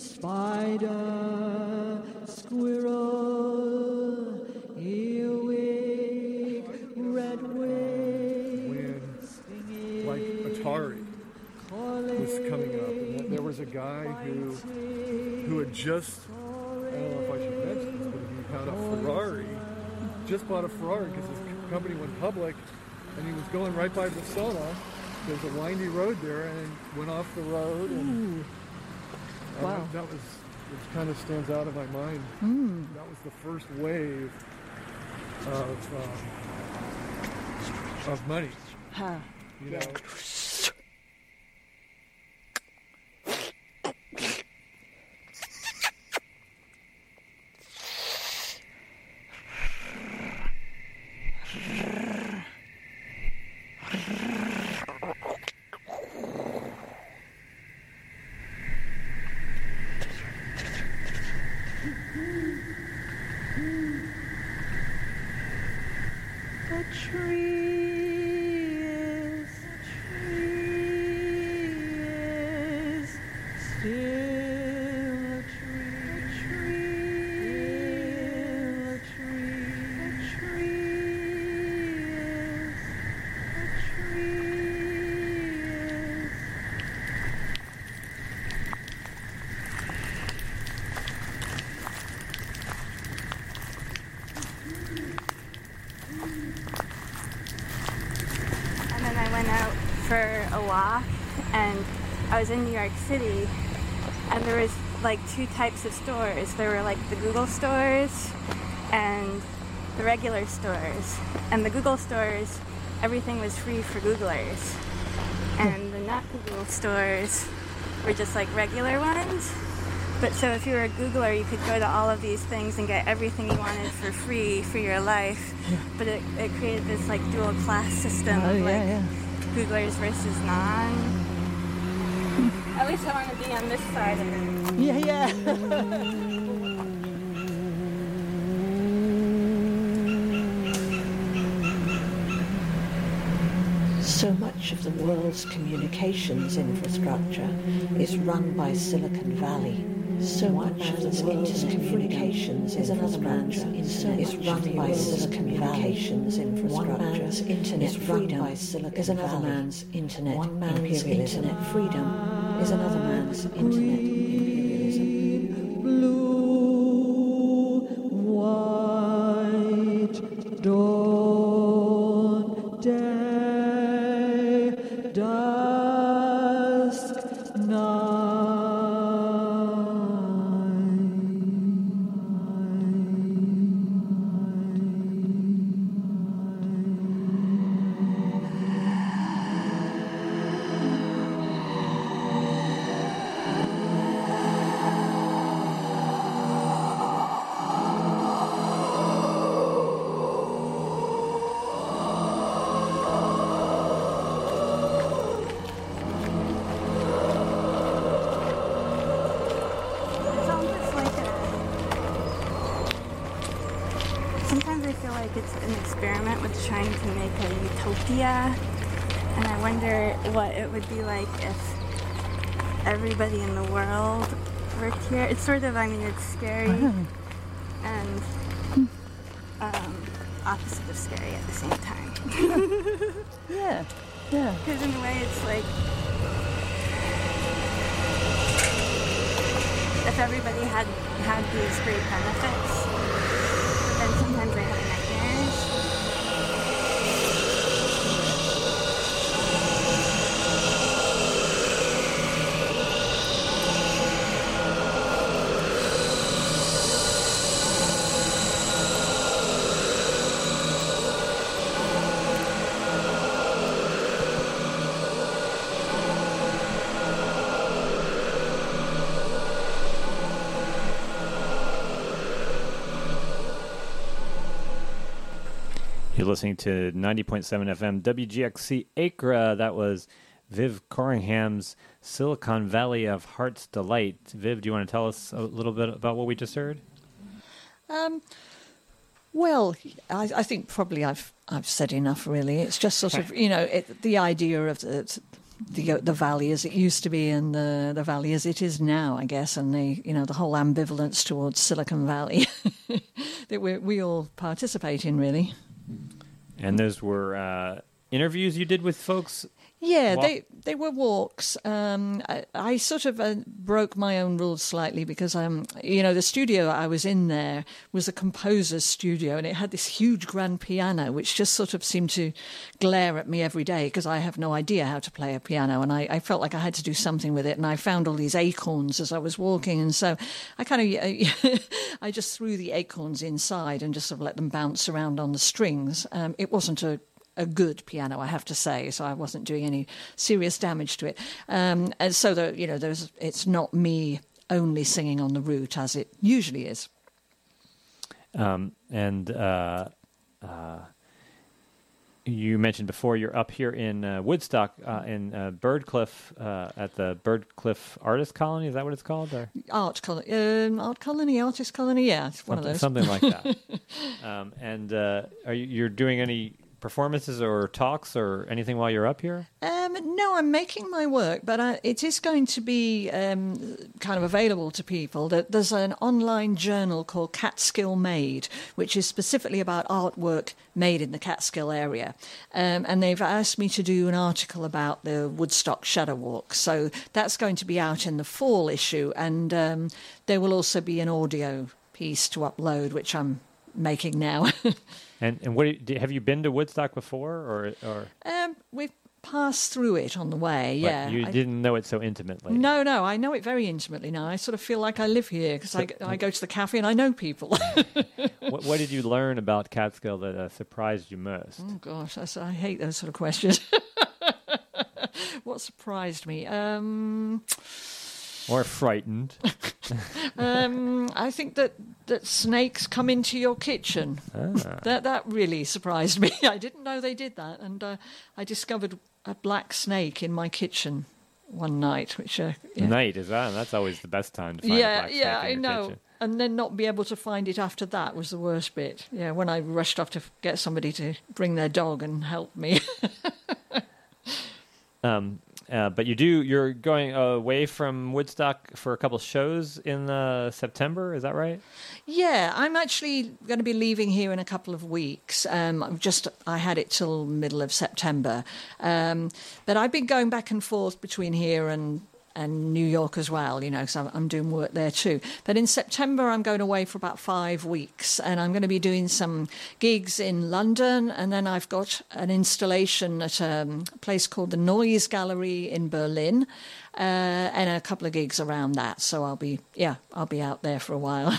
spider, squirrel, earwig, redwing, when like Atari was coming up, and there was a guy who had just, I don't know if I should mention this, but he had a Ferrari, just bought a Ferrari because his company went public, and he was going right by Persona. There's a windy road there, and went off the road, and wow, that was, it kind of stands out in my mind. That was the first wave of money. You know. And I was in New York City, and there was like two types of stores. There were like the Google stores and the regular stores. And the Google stores, everything was free for Googlers. And the not Google stores were just like regular ones. But so if you were a Googler, you could go to all of these things and get everything you wanted for free for your life. But it created this like dual class system of Googlers versus non. At least I want to be on this side of it. So much of the world's communications infrastructure is run by Silicon Valley. So much of the world's communications is another man's internet is run by Silicon Valley's infrastructure. One man's internet freedom is another man's internet. One man's internet freedom is another man's internet imperialism. Blue, white, dawn, day, dusk, night. It's almost like sometimes I feel like it's an experiment with trying to make a utopia, and I wonder what it would be like if everybody in the world worked here. It's sort of, I mean, it's scary and opposite of scary at the same time. Yeah, yeah. Because in a way it's like, if everybody had these great benefits, but then sometimes they have nightmares. You're listening to 90.7 FM WGXC Acre. That was Viv Corringham's Silicon Valley of Heart's Delight. Viv, do you want to tell us a little bit about what we just heard? Well, I think probably I've said enough. Really, it's just sort of the idea of the valley as it used to be and the valley as it is now, I guess, and the whole ambivalence towards Silicon Valley that we all participate in, really. And those were interviews you did with folks? Yeah, they were walks. I sort of broke my own rules slightly because, the studio I was in there was a composer's studio, and it had this huge grand piano, which just sort of seemed to glare at me every day because I have no idea how to play a piano, and I felt like I had to do something with it, and I found all these acorns as I was walking, and so I kind of, I just threw the acorns inside and just sort of let them bounce around on the strings. It wasn't a good piano, I have to say, so I wasn't doing any serious damage to it. And so it's not me only singing on the route as it usually is. You mentioned before you're up here in Woodstock in Birdcliff at the Birdcliff Artist Colony. Is that what it's called? Or? Artist Colony. Yeah, it's one of those. Something like that. Are you're doing any performances or talks or anything while you're up here? No, I'm making my work, but it is going to be kind of available to people. There's an online journal called Catskill Made, which is specifically about artwork made in the Catskill area. And they've asked me to do an article about the Woodstock Shadow Walk. So that's going to be out in the fall issue. And there will also be an audio piece to upload, which I'm making now. And what have you been to Woodstock before, or? We've passed through it on the way. But yeah, you didn't know it so intimately. No, I know it very intimately now. I sort of feel like I live here because I go to the cafe and I know people. What did you learn about Catskill that surprised you most? Oh gosh, I hate those sort of questions. What surprised me? Or frightened? I think that snakes come into your kitchen. That really surprised me. I didn't know they did that, and I discovered a black snake in my kitchen one night. Which night is that? That's always the best time to find a black snake in your know. kitchen. And then not be able to find it after that was the worst bit. Yeah, when I rushed off to get somebody to bring their dog and help me. But you're going away from Woodstock for a couple shows in September, is that right? Yeah, I'm actually going to be leaving here in a couple of weeks. I had it till middle of September. But I've been going back and forth between here and New York as well, so I'm doing work there too. But in September, I'm going away for about 5 weeks, and I'm going to be doing some gigs in London, and then I've got an installation at a place called the Noise Gallery in Berlin, and a couple of gigs around that. So I'll be out there for a while.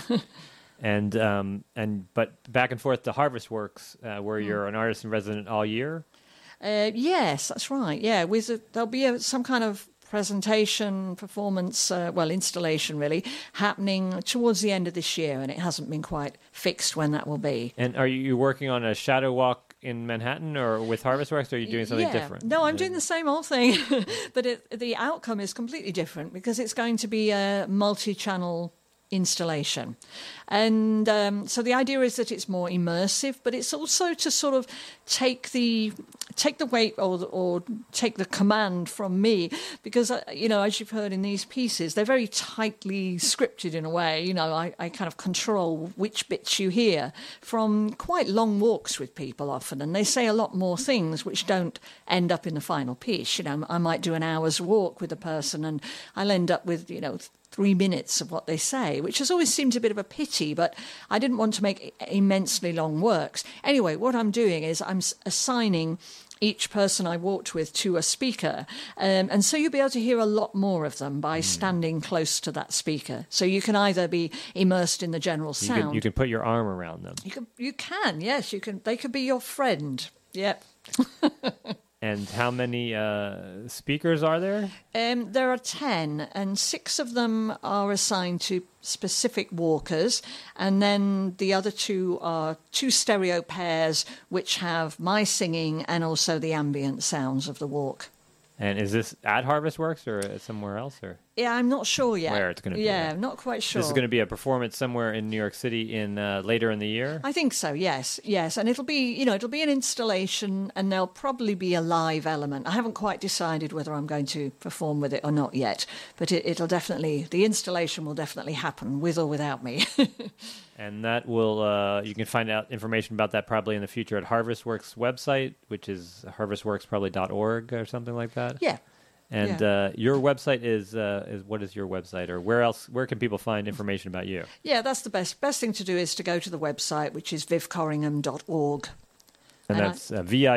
But back and forth to Harvest Works, where you're an artist in resident all year? Yes, that's right. Yeah, there'll be some kind of presentation, performance, installation really, happening towards the end of this year, and it hasn't been quite fixed when that will be. And are you working on a shadow walk in Manhattan or with Harvest Works, or are you doing something different? No, I'm doing the same old thing, but the outcome is completely different because it's going to be a multi-channel installation. And so the idea is that it's more immersive, but it's also to sort of take the weight or take the command from me, because as you've heard in these pieces, they're very tightly scripted in a way. I kind of control which bits you hear from quite long walks with people often, and they say a lot more things which don't end up in the final piece. I might do an hour's walk with a person and I'll end up with 3 minutes of what they say, which has always seemed a bit of a pity, but I didn't want to make immensely long works. Anyway, what I'm doing is I'm assigning each person I walked with to a speaker, and so you'll be able to hear a lot more of them by standing close to that speaker. So you can either be immersed in the general sound. You can put your arm around them. You can, yes, you can. They could be your friend. Yep. And how many speakers are there? There are 10, and 6 of them are assigned to specific walkers, and then the other 2 are 2 stereo pairs which have my singing and also the ambient sounds of the walk. And is this at Harvest Works or somewhere else? Or yeah, I'm not sure yet. Where it's going to be? Yeah, I'm not quite sure. This is going to be a performance somewhere in New York City in later in the year? I think so, yes. And it'll be, it'll be an installation, and there'll probably be a live element. I haven't quite decided whether I'm going to perform with it or not yet, but the installation will definitely happen with or without me. And that will, you can find out information about that probably in the future at Harvest Works website, which is harvestworksprobably.org or something like that. Yeah. And your website is what is your website, or where can people find information about you? Yeah, that's the best thing to do is to go to the website, which is vivcorringham.org. And that's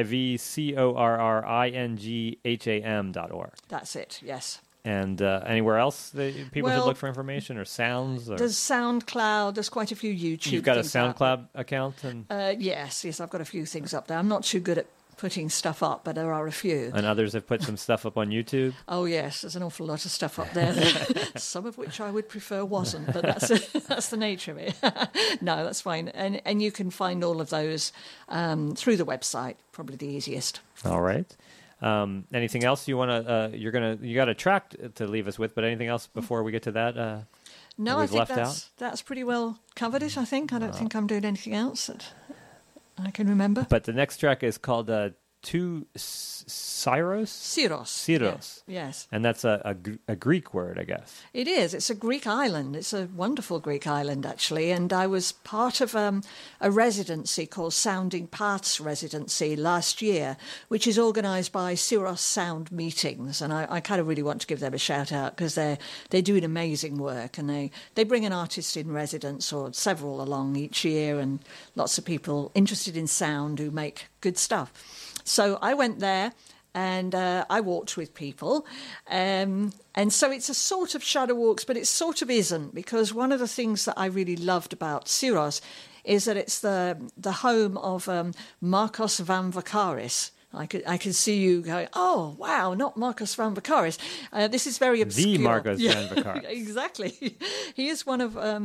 VIVCORRINGHAM.org. That's it, yes. And anywhere else that people should look for information or sounds? Or? There's SoundCloud. There's quite a few YouTube. You've got a SoundCloud account? And yes, I've got a few things up there. I'm not too good at putting stuff up, but there are a few. And others have put some stuff up on YouTube? Oh, yes, there's an awful lot of stuff up there, some of which I would prefer wasn't, but that's the nature of it. No, that's fine. And you can find all of those through the website, probably the easiest. All right. Anything else you want to? You got a track to leave us with, but anything else before we get to that? No, I think that's pretty well covered it. I think I don't think I'm doing anything else that I can remember. But the next track is called "To Syros." Syros. Yes. And that's a Greek word, I guess. It is. It's a Greek island. It's a wonderful Greek island, actually. And I was part of a residency called Sounding Paths Residency last year, which is organised by Syros Sound Meetings. And I kind of really want to give them a shout out because they're doing amazing work, and they bring an artist in residence or several along each year, and lots of people interested in sound who make good stuff. So I went there and I walked with people. And so it's a sort of shadow walks, but it sort of isn't, because one of the things that I really loved about Syros is that it's the home of Markos Vamvakaris. I can see you going, oh, wow, not Markos Vamvakaris. This is very obscure. The Markos Vamvakaris. Exactly. He is one of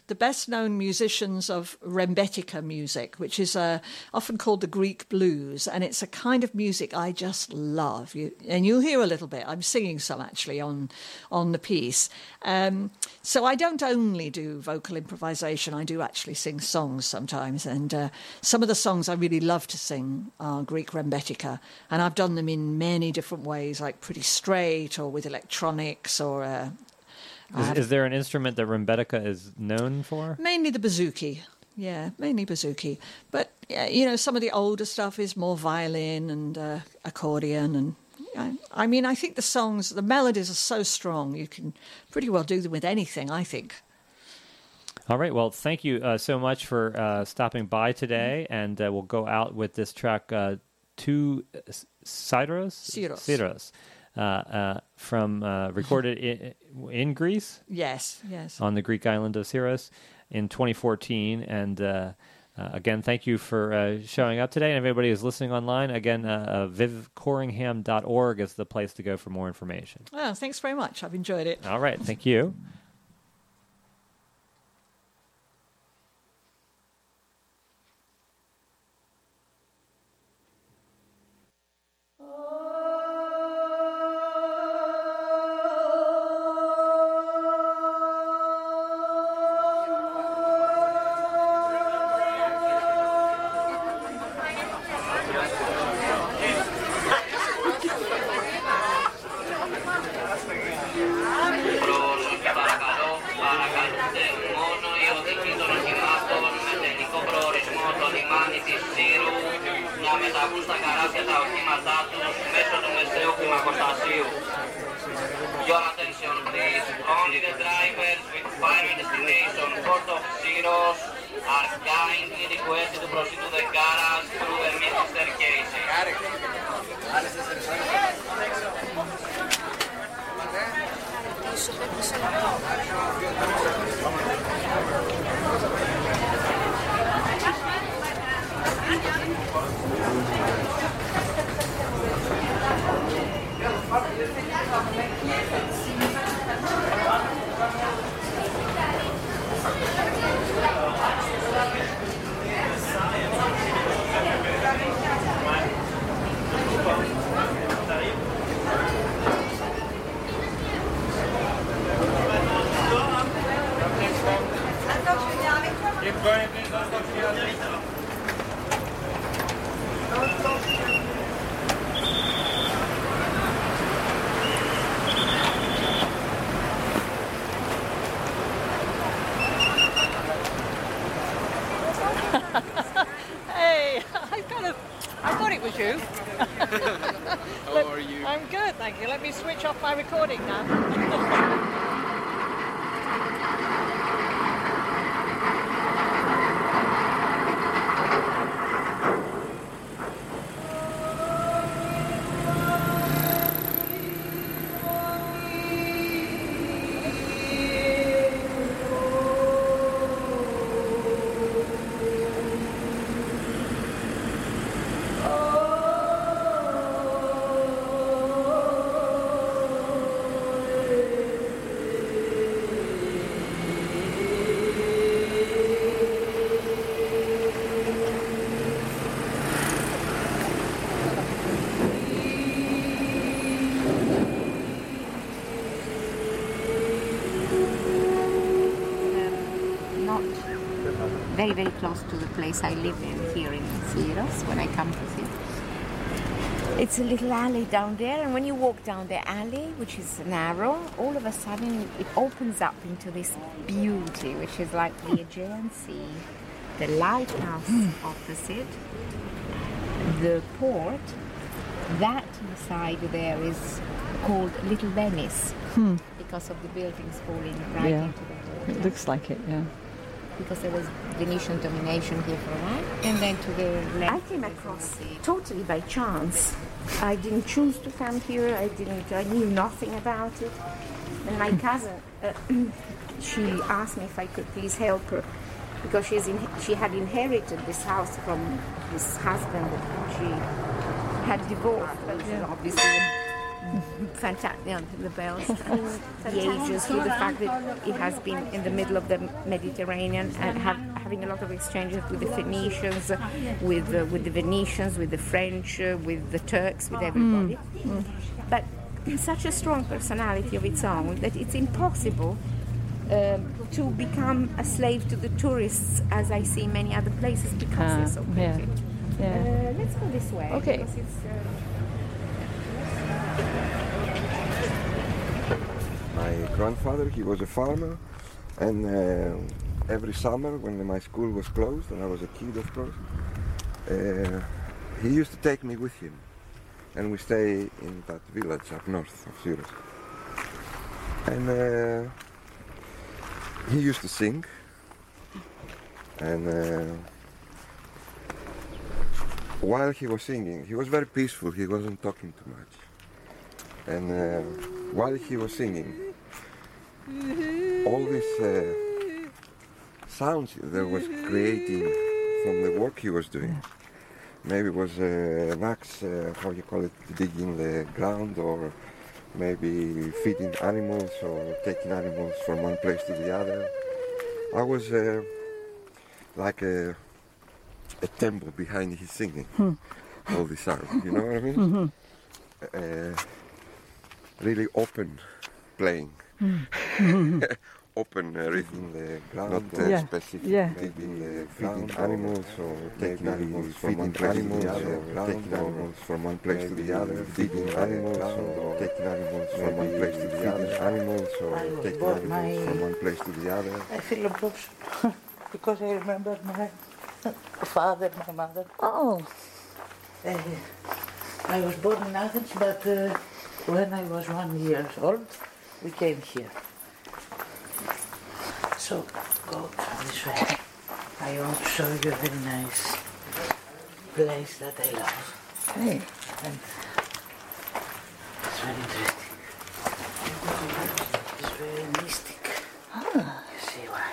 the best-known musicians of rembetika music, which is often called the Greek blues, and it's a kind of music I just love. And you'll hear a little bit. I'm singing some, actually, on the piece. So I don't only do vocal improvisation. I do actually sing songs sometimes, and some of the songs I really love to sing are Greek rembetika, and I've done them in many different ways, like pretty straight or with electronics or... Is there an instrument that rembetika is known for? Mainly the bouzouki. Yeah, mainly bouzouki. But, some of the older stuff is more violin and accordion. And I think the melodies are so strong, you can pretty well do them with anything, I think. All right. Well, thank you so much for stopping by today. And we'll go out with this track, To Syros. From recorded in Greece. Yes. On the Greek island of Syros in 2014. And again, thank you for showing up today. And if anybody is listening online, again, vivcorringham.org is the place to go for more information. Oh, thanks very much. I've enjoyed it. All right. Thank you. Your attention, please. Only the drivers with final destination Port of Syros are kindly requested to proceed to the garage through the middle staircase. Hey, I thought it was you. How are you? I'm good, thank you. Let me switch off my recording now. Very, very close to the place I live in here in Syros when I come to see. It's a little alley down there, and when you walk down the alley, which is narrow, all of a sudden it opens up into this beauty, which is like the Aegean Sea, the lighthouse opposite, the port. That side there is called Little Venice because of the buildings falling right into the water. It looks like it, yeah. Because there was Venetian domination here for a while, and then to the left. I came across totally by chance. I didn't choose to come here. I knew nothing about it. And my cousin, she asked me if I could please help her because she had inherited this house from his husband that she had divorced. But obviously, fantastic, the bells, the ages, with the fact that it has been in the middle of the Mediterranean and having a lot of exchanges with the Phoenicians, with the Venetians, with the French, with the Turks, with everybody. But such a strong personality of its own that it's impossible to become a slave to the tourists, as I see many other places, because they're so pretty. Let's go this way. Okay. My grandfather, he was a farmer, and every summer when my school was closed, and I was a kid of course, he used to take me with him, and we stay in that village up north of Syros. And he used to sing, and while he was singing, he was very peaceful, he wasn't talking too much. And while he was singing, all these sounds that was creating from the work he was doing, maybe it was an axe, how you call it, digging the ground, or maybe feeding animals or taking animals from one place to the other. I was like a temple behind his singing, all the sound, you know what I mean? Really open playing, open rhythm the ground, not specific, maybe feeding animals or taking animals from one place to the other, taking animals from one place to the other, feeding animals or taking animals from one place to the other, animals or taking animals from one place to the other. I feel emotional because I remember my father, my mother. Oh. I was born in Athens, but when I was 1 year old, we came here. So, go this way. I want to show you a very nice place that I love. Okay. And it's very interesting. It's very mystic. You see why?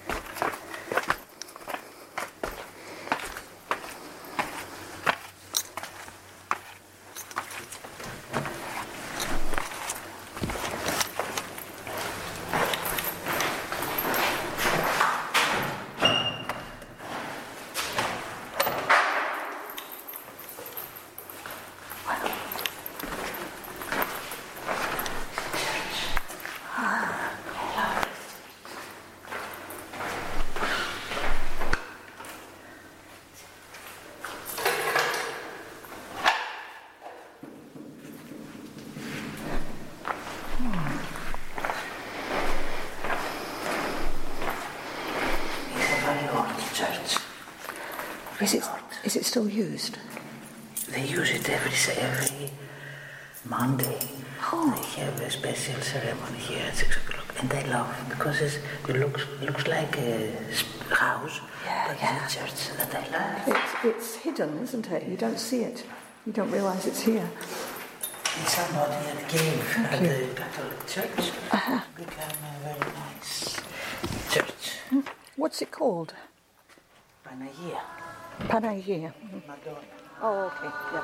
Is it still used? They use it every Monday. They have a special ceremony here at 6 o'clock, and I love it because it looks like a house, but it's a church that I love. It's hidden, isn't it? You don't see it. You don't realise it's here. It's somebody that gave at the Catholic Church become a very nice church. What's it called? Panagia. Panagia. Madonna. Oh, okay. Yeah.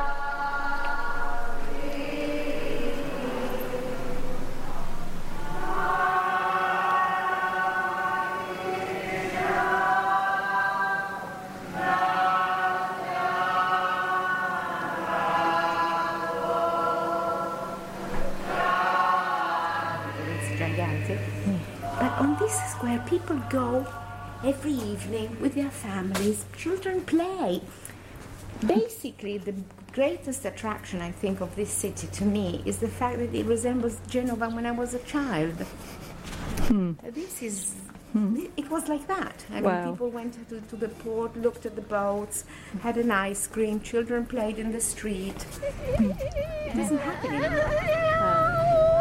It's gigantic. But on this square, people go every evening with their families. Children play. Basically, the greatest attraction, I think, of this city to me is the fact that it resembles Genova when I was a child. This is... It was like that. I mean, people went to the port, looked at the boats, had an ice cream, children played in the street. It doesn't happen anymore.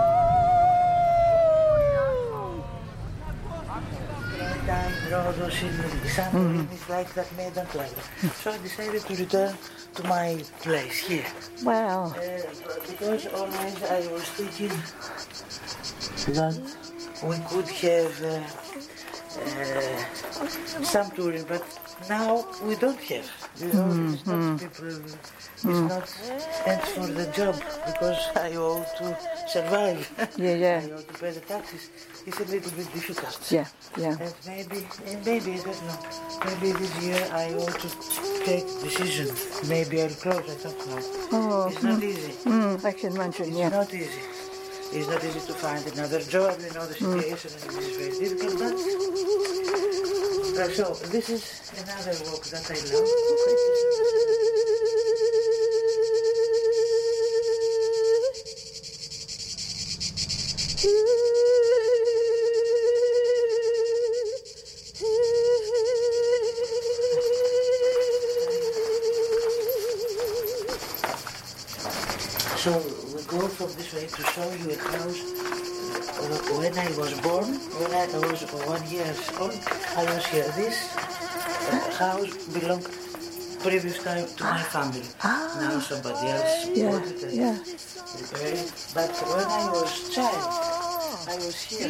Rhodos in Santorini is like that made and like that. So I decided to return to my place here. Wow. Because always I was thinking that we could have some tourism, but now we don't have. You know, it's not people. It's not and for the job because I owe to survive. Yeah. I owe to pay the taxes. It's a little bit difficult. Yeah. And maybe I don't know. Maybe this year I ought to take decision. Maybe I'll close. I don't know. Oh, it's not easy. I can imagine. It's not easy. It's not easy to find another job. You know the situation is very difficult. But so this is another walk that I love. So we go from this way to show you a house. When I was born, when I was 1 year old, I was here. This house belonged previous time to my family. Now somebody else bought it and repaired it. But when I was child, I was here.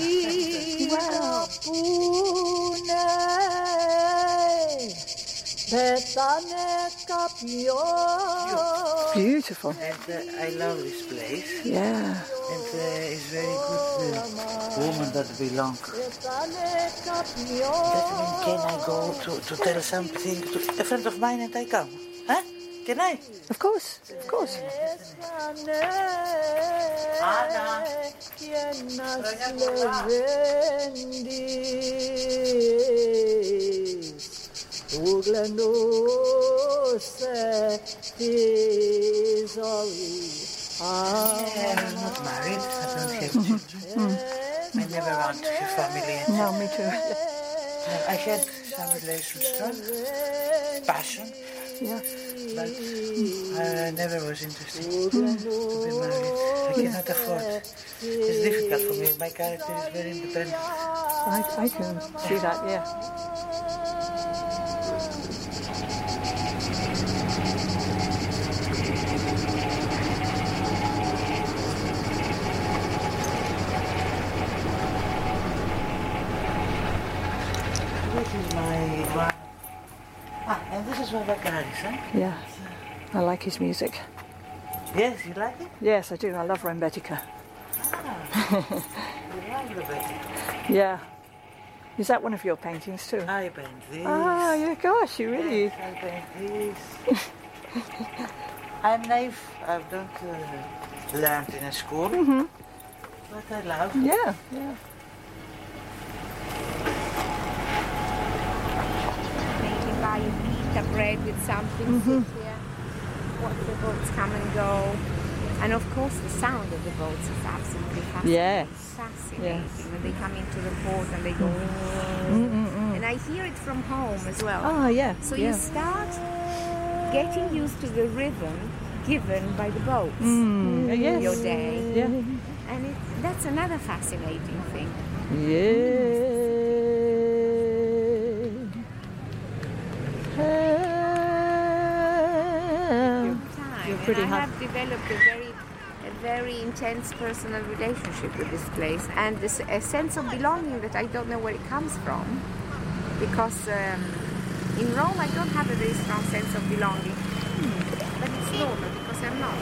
Beautiful. And I love this place. Yeah. And it's very good woman that belong. That means can I go to tell something to a friend of mine and I come? Huh? Can I? Of course. Anna. I'm not married. I don't have children. I never want to have family. No, me too. I had some relations, passion. Yeah. But I never was interested to be married. I cannot afford. It's difficult for me. My character is very independent. I can see that, yeah. This is my one. And this is my Vakaris, huh? Yeah. I like his music. Yes, you like it? Yes, I do. I love Rembetika. You like the Vatican? Yeah. Is that one of your paintings too? I paint this. Ah, yeah, gosh, you really... Yes, I paint this. I'm naive. I don't learn in a school. But I love. Yeah. Maybe buy a pita bread with something, sit here, watch the boats come and go. And of course the sound of the boats is absolutely fascinating. Yes. Fascinating. When they come into the port and they go... And I hear it from home as well. Oh, yeah. So you start getting used to the rhythm given by the boats in your day. Yeah. And that's another fascinating thing. You're pretty I have developed a very intense personal relationship with this place and a sense of belonging that I don't know where it comes from, because in Rome I don't have a very strong sense of belonging, but it's normal because I'm not.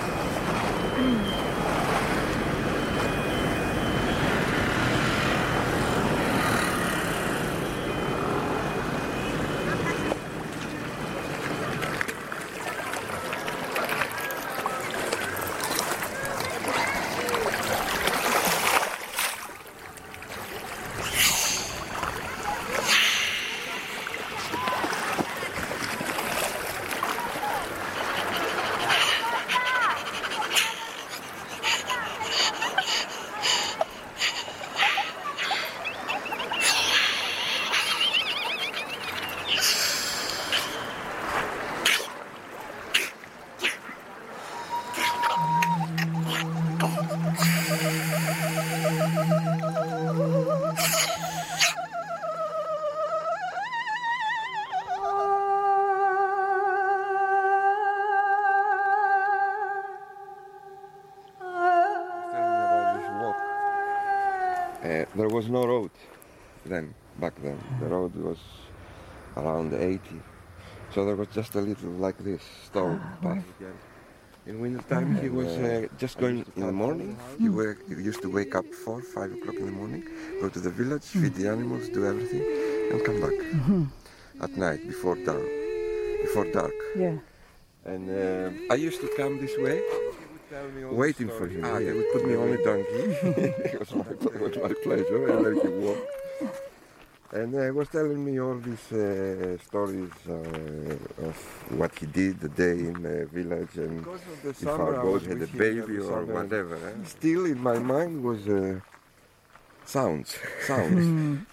There was no road then. back then. The road was around 80. So there was just a little like this stone path. In wintertime, he was just going in the morning. He used to wake up 4, 5 o'clock in the morning, go to the village, feed the animals, do everything, and come back at night before dark. Yeah. And I used to come this way, waiting for him. He would put me on a donkey. It was my pleasure, and then he walked. And he was telling me all these stories of what he did the day in the village, and if our goat had a baby or whatever. Still in my mind was sounds from...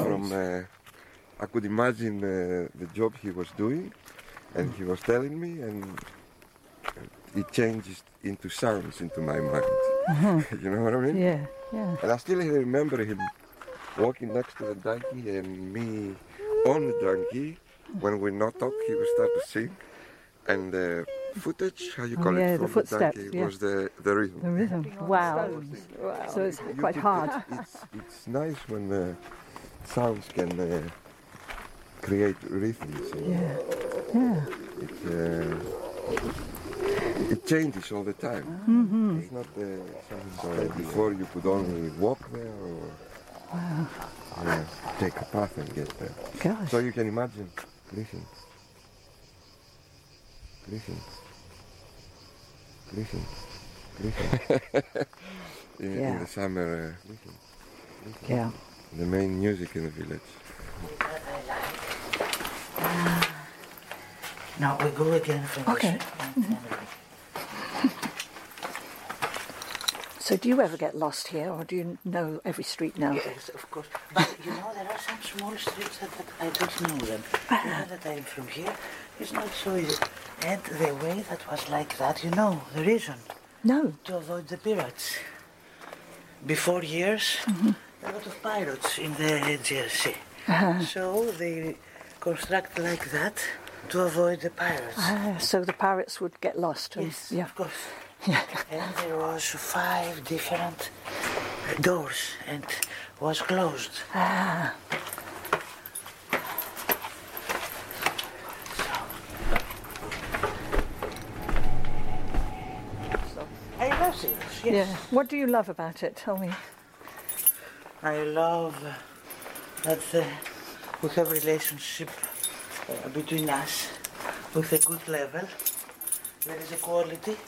I could imagine the job he was doing, and he was telling me, and it changes into sounds into my mind. You know what I mean? Yeah, yeah. And I still remember him walking next to the donkey and me on the donkey. When we not talk, he would start to sing. And the footage, how you call it, from the donkey was the rhythm. The rhythm. Wow. So it's quite hard. It's nice when the sounds can create rhythms. Yeah. It changes all the time. It's not something before you could only walk there or take a path and get there. Gosh. So you can imagine. Listen. In the summer. Listen. Yeah. The main music in the village. Now we go again from Okay. So do you ever get lost here, or do you know every street now? Yes, of course. But you know, there are some small streets that I don't know them. Now that I'm from here, it's not so easy. And the way that was like that, you know, the reason. No. To avoid the pirates. Before years, a lot of pirates in the Aegean Sea. So they construct like that to avoid the pirates. So the pirates would get lost. Yes, yeah. of course. Yeah. And there was 5 different doors and was closed. I love Syros, yes. Yeah. What do you love about it? Tell me. I love that we have relationship between us with a good level. There is equality.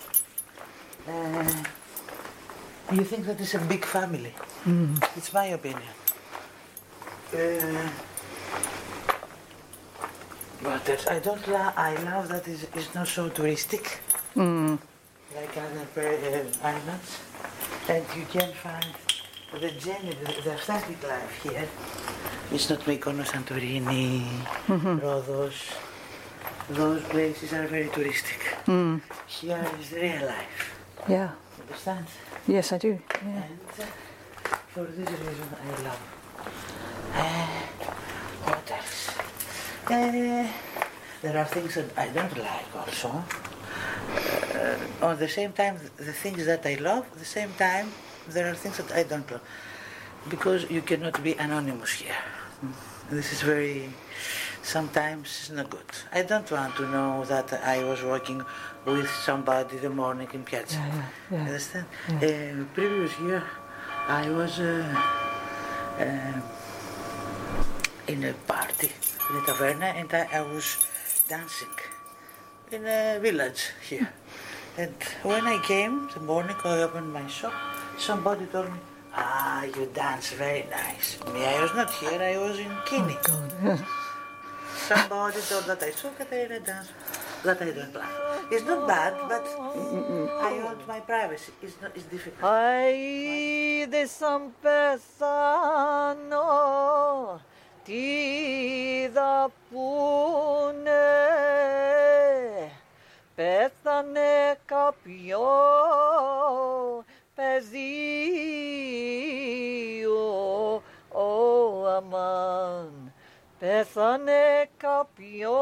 You think that it's a big family. It's my opinion. But I don't. I love that it's not so touristic like other islands, and you can find the genuine, the authentic life here. It's not Mykonos, Santorini, Rhodos. Those places are very touristic. Here is real life. Yeah. Understand? Yes, I do. Yeah. And for this reason I love. What else? There are things that I don't like also. On the same time, the things that I love, at the same time, there are things that I don't love. Because you cannot be anonymous here. This is very... Sometimes it's not good. I don't want to know that I was working with somebody the morning in Piazza. Yeah. Understand? Previous year, I was in a party in a taverna, and I was dancing in a village here. And when I came the morning, I opened my shop. Somebody told me, you dance very nice. Me, I was not here. I was in Kini. Oh, God. Somebody told that I took a dance that I don't like. It's not bad, but I want my privacy. It's difficult. Ay de San Pesano, ti da pune, pethane κάποιο πεζίο, αμάν. Πέθανε κάποιο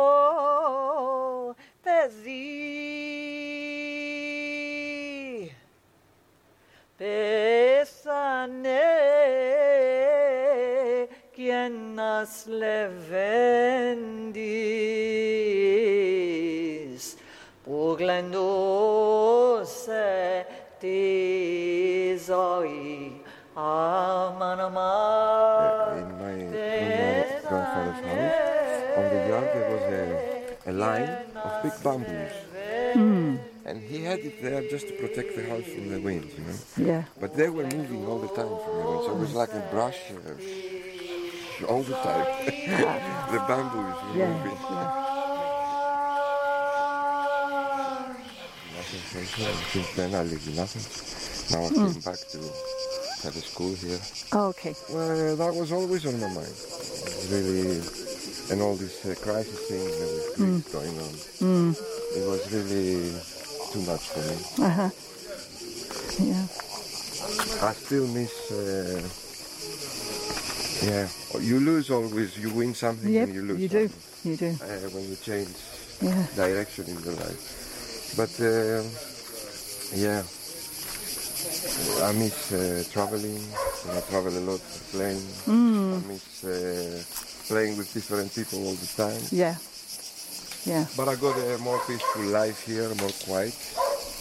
παιδί. Πέθανε κι Viennas levendis, puglendose tisoi amanamar. In my grandfather's house, on the yard there was a line of big bamboos. And he had it there just to protect the house from the wind, you know. Yeah. But they were moving all the time from the wind, so it was like a brush all the time. The bamboos were moving. Nothing since then I lived in Athens. Now I came back to have a school here. Oh, okay. Well, that was always on my mind. Really, and all this crisis thing that was going on. It was really too much for me. Yeah. I still miss. You lose always. You win something and you lose. You do. You do. When you change direction in your life. But I miss traveling. I travel a lot playing. I miss playing with different people all the time. Yeah. Yeah. But I got a more peaceful life here, more quiet.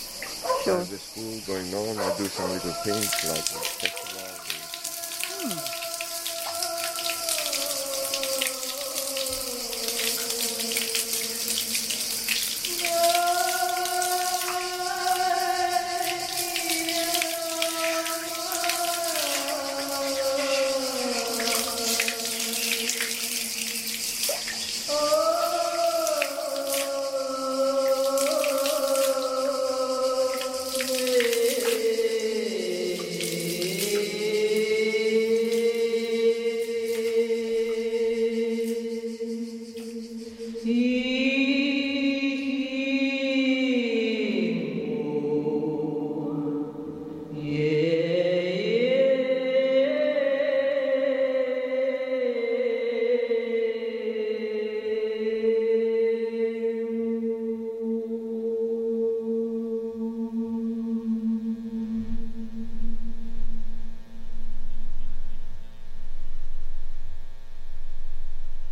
Sure. I have the school going on. I do some little things like a festival.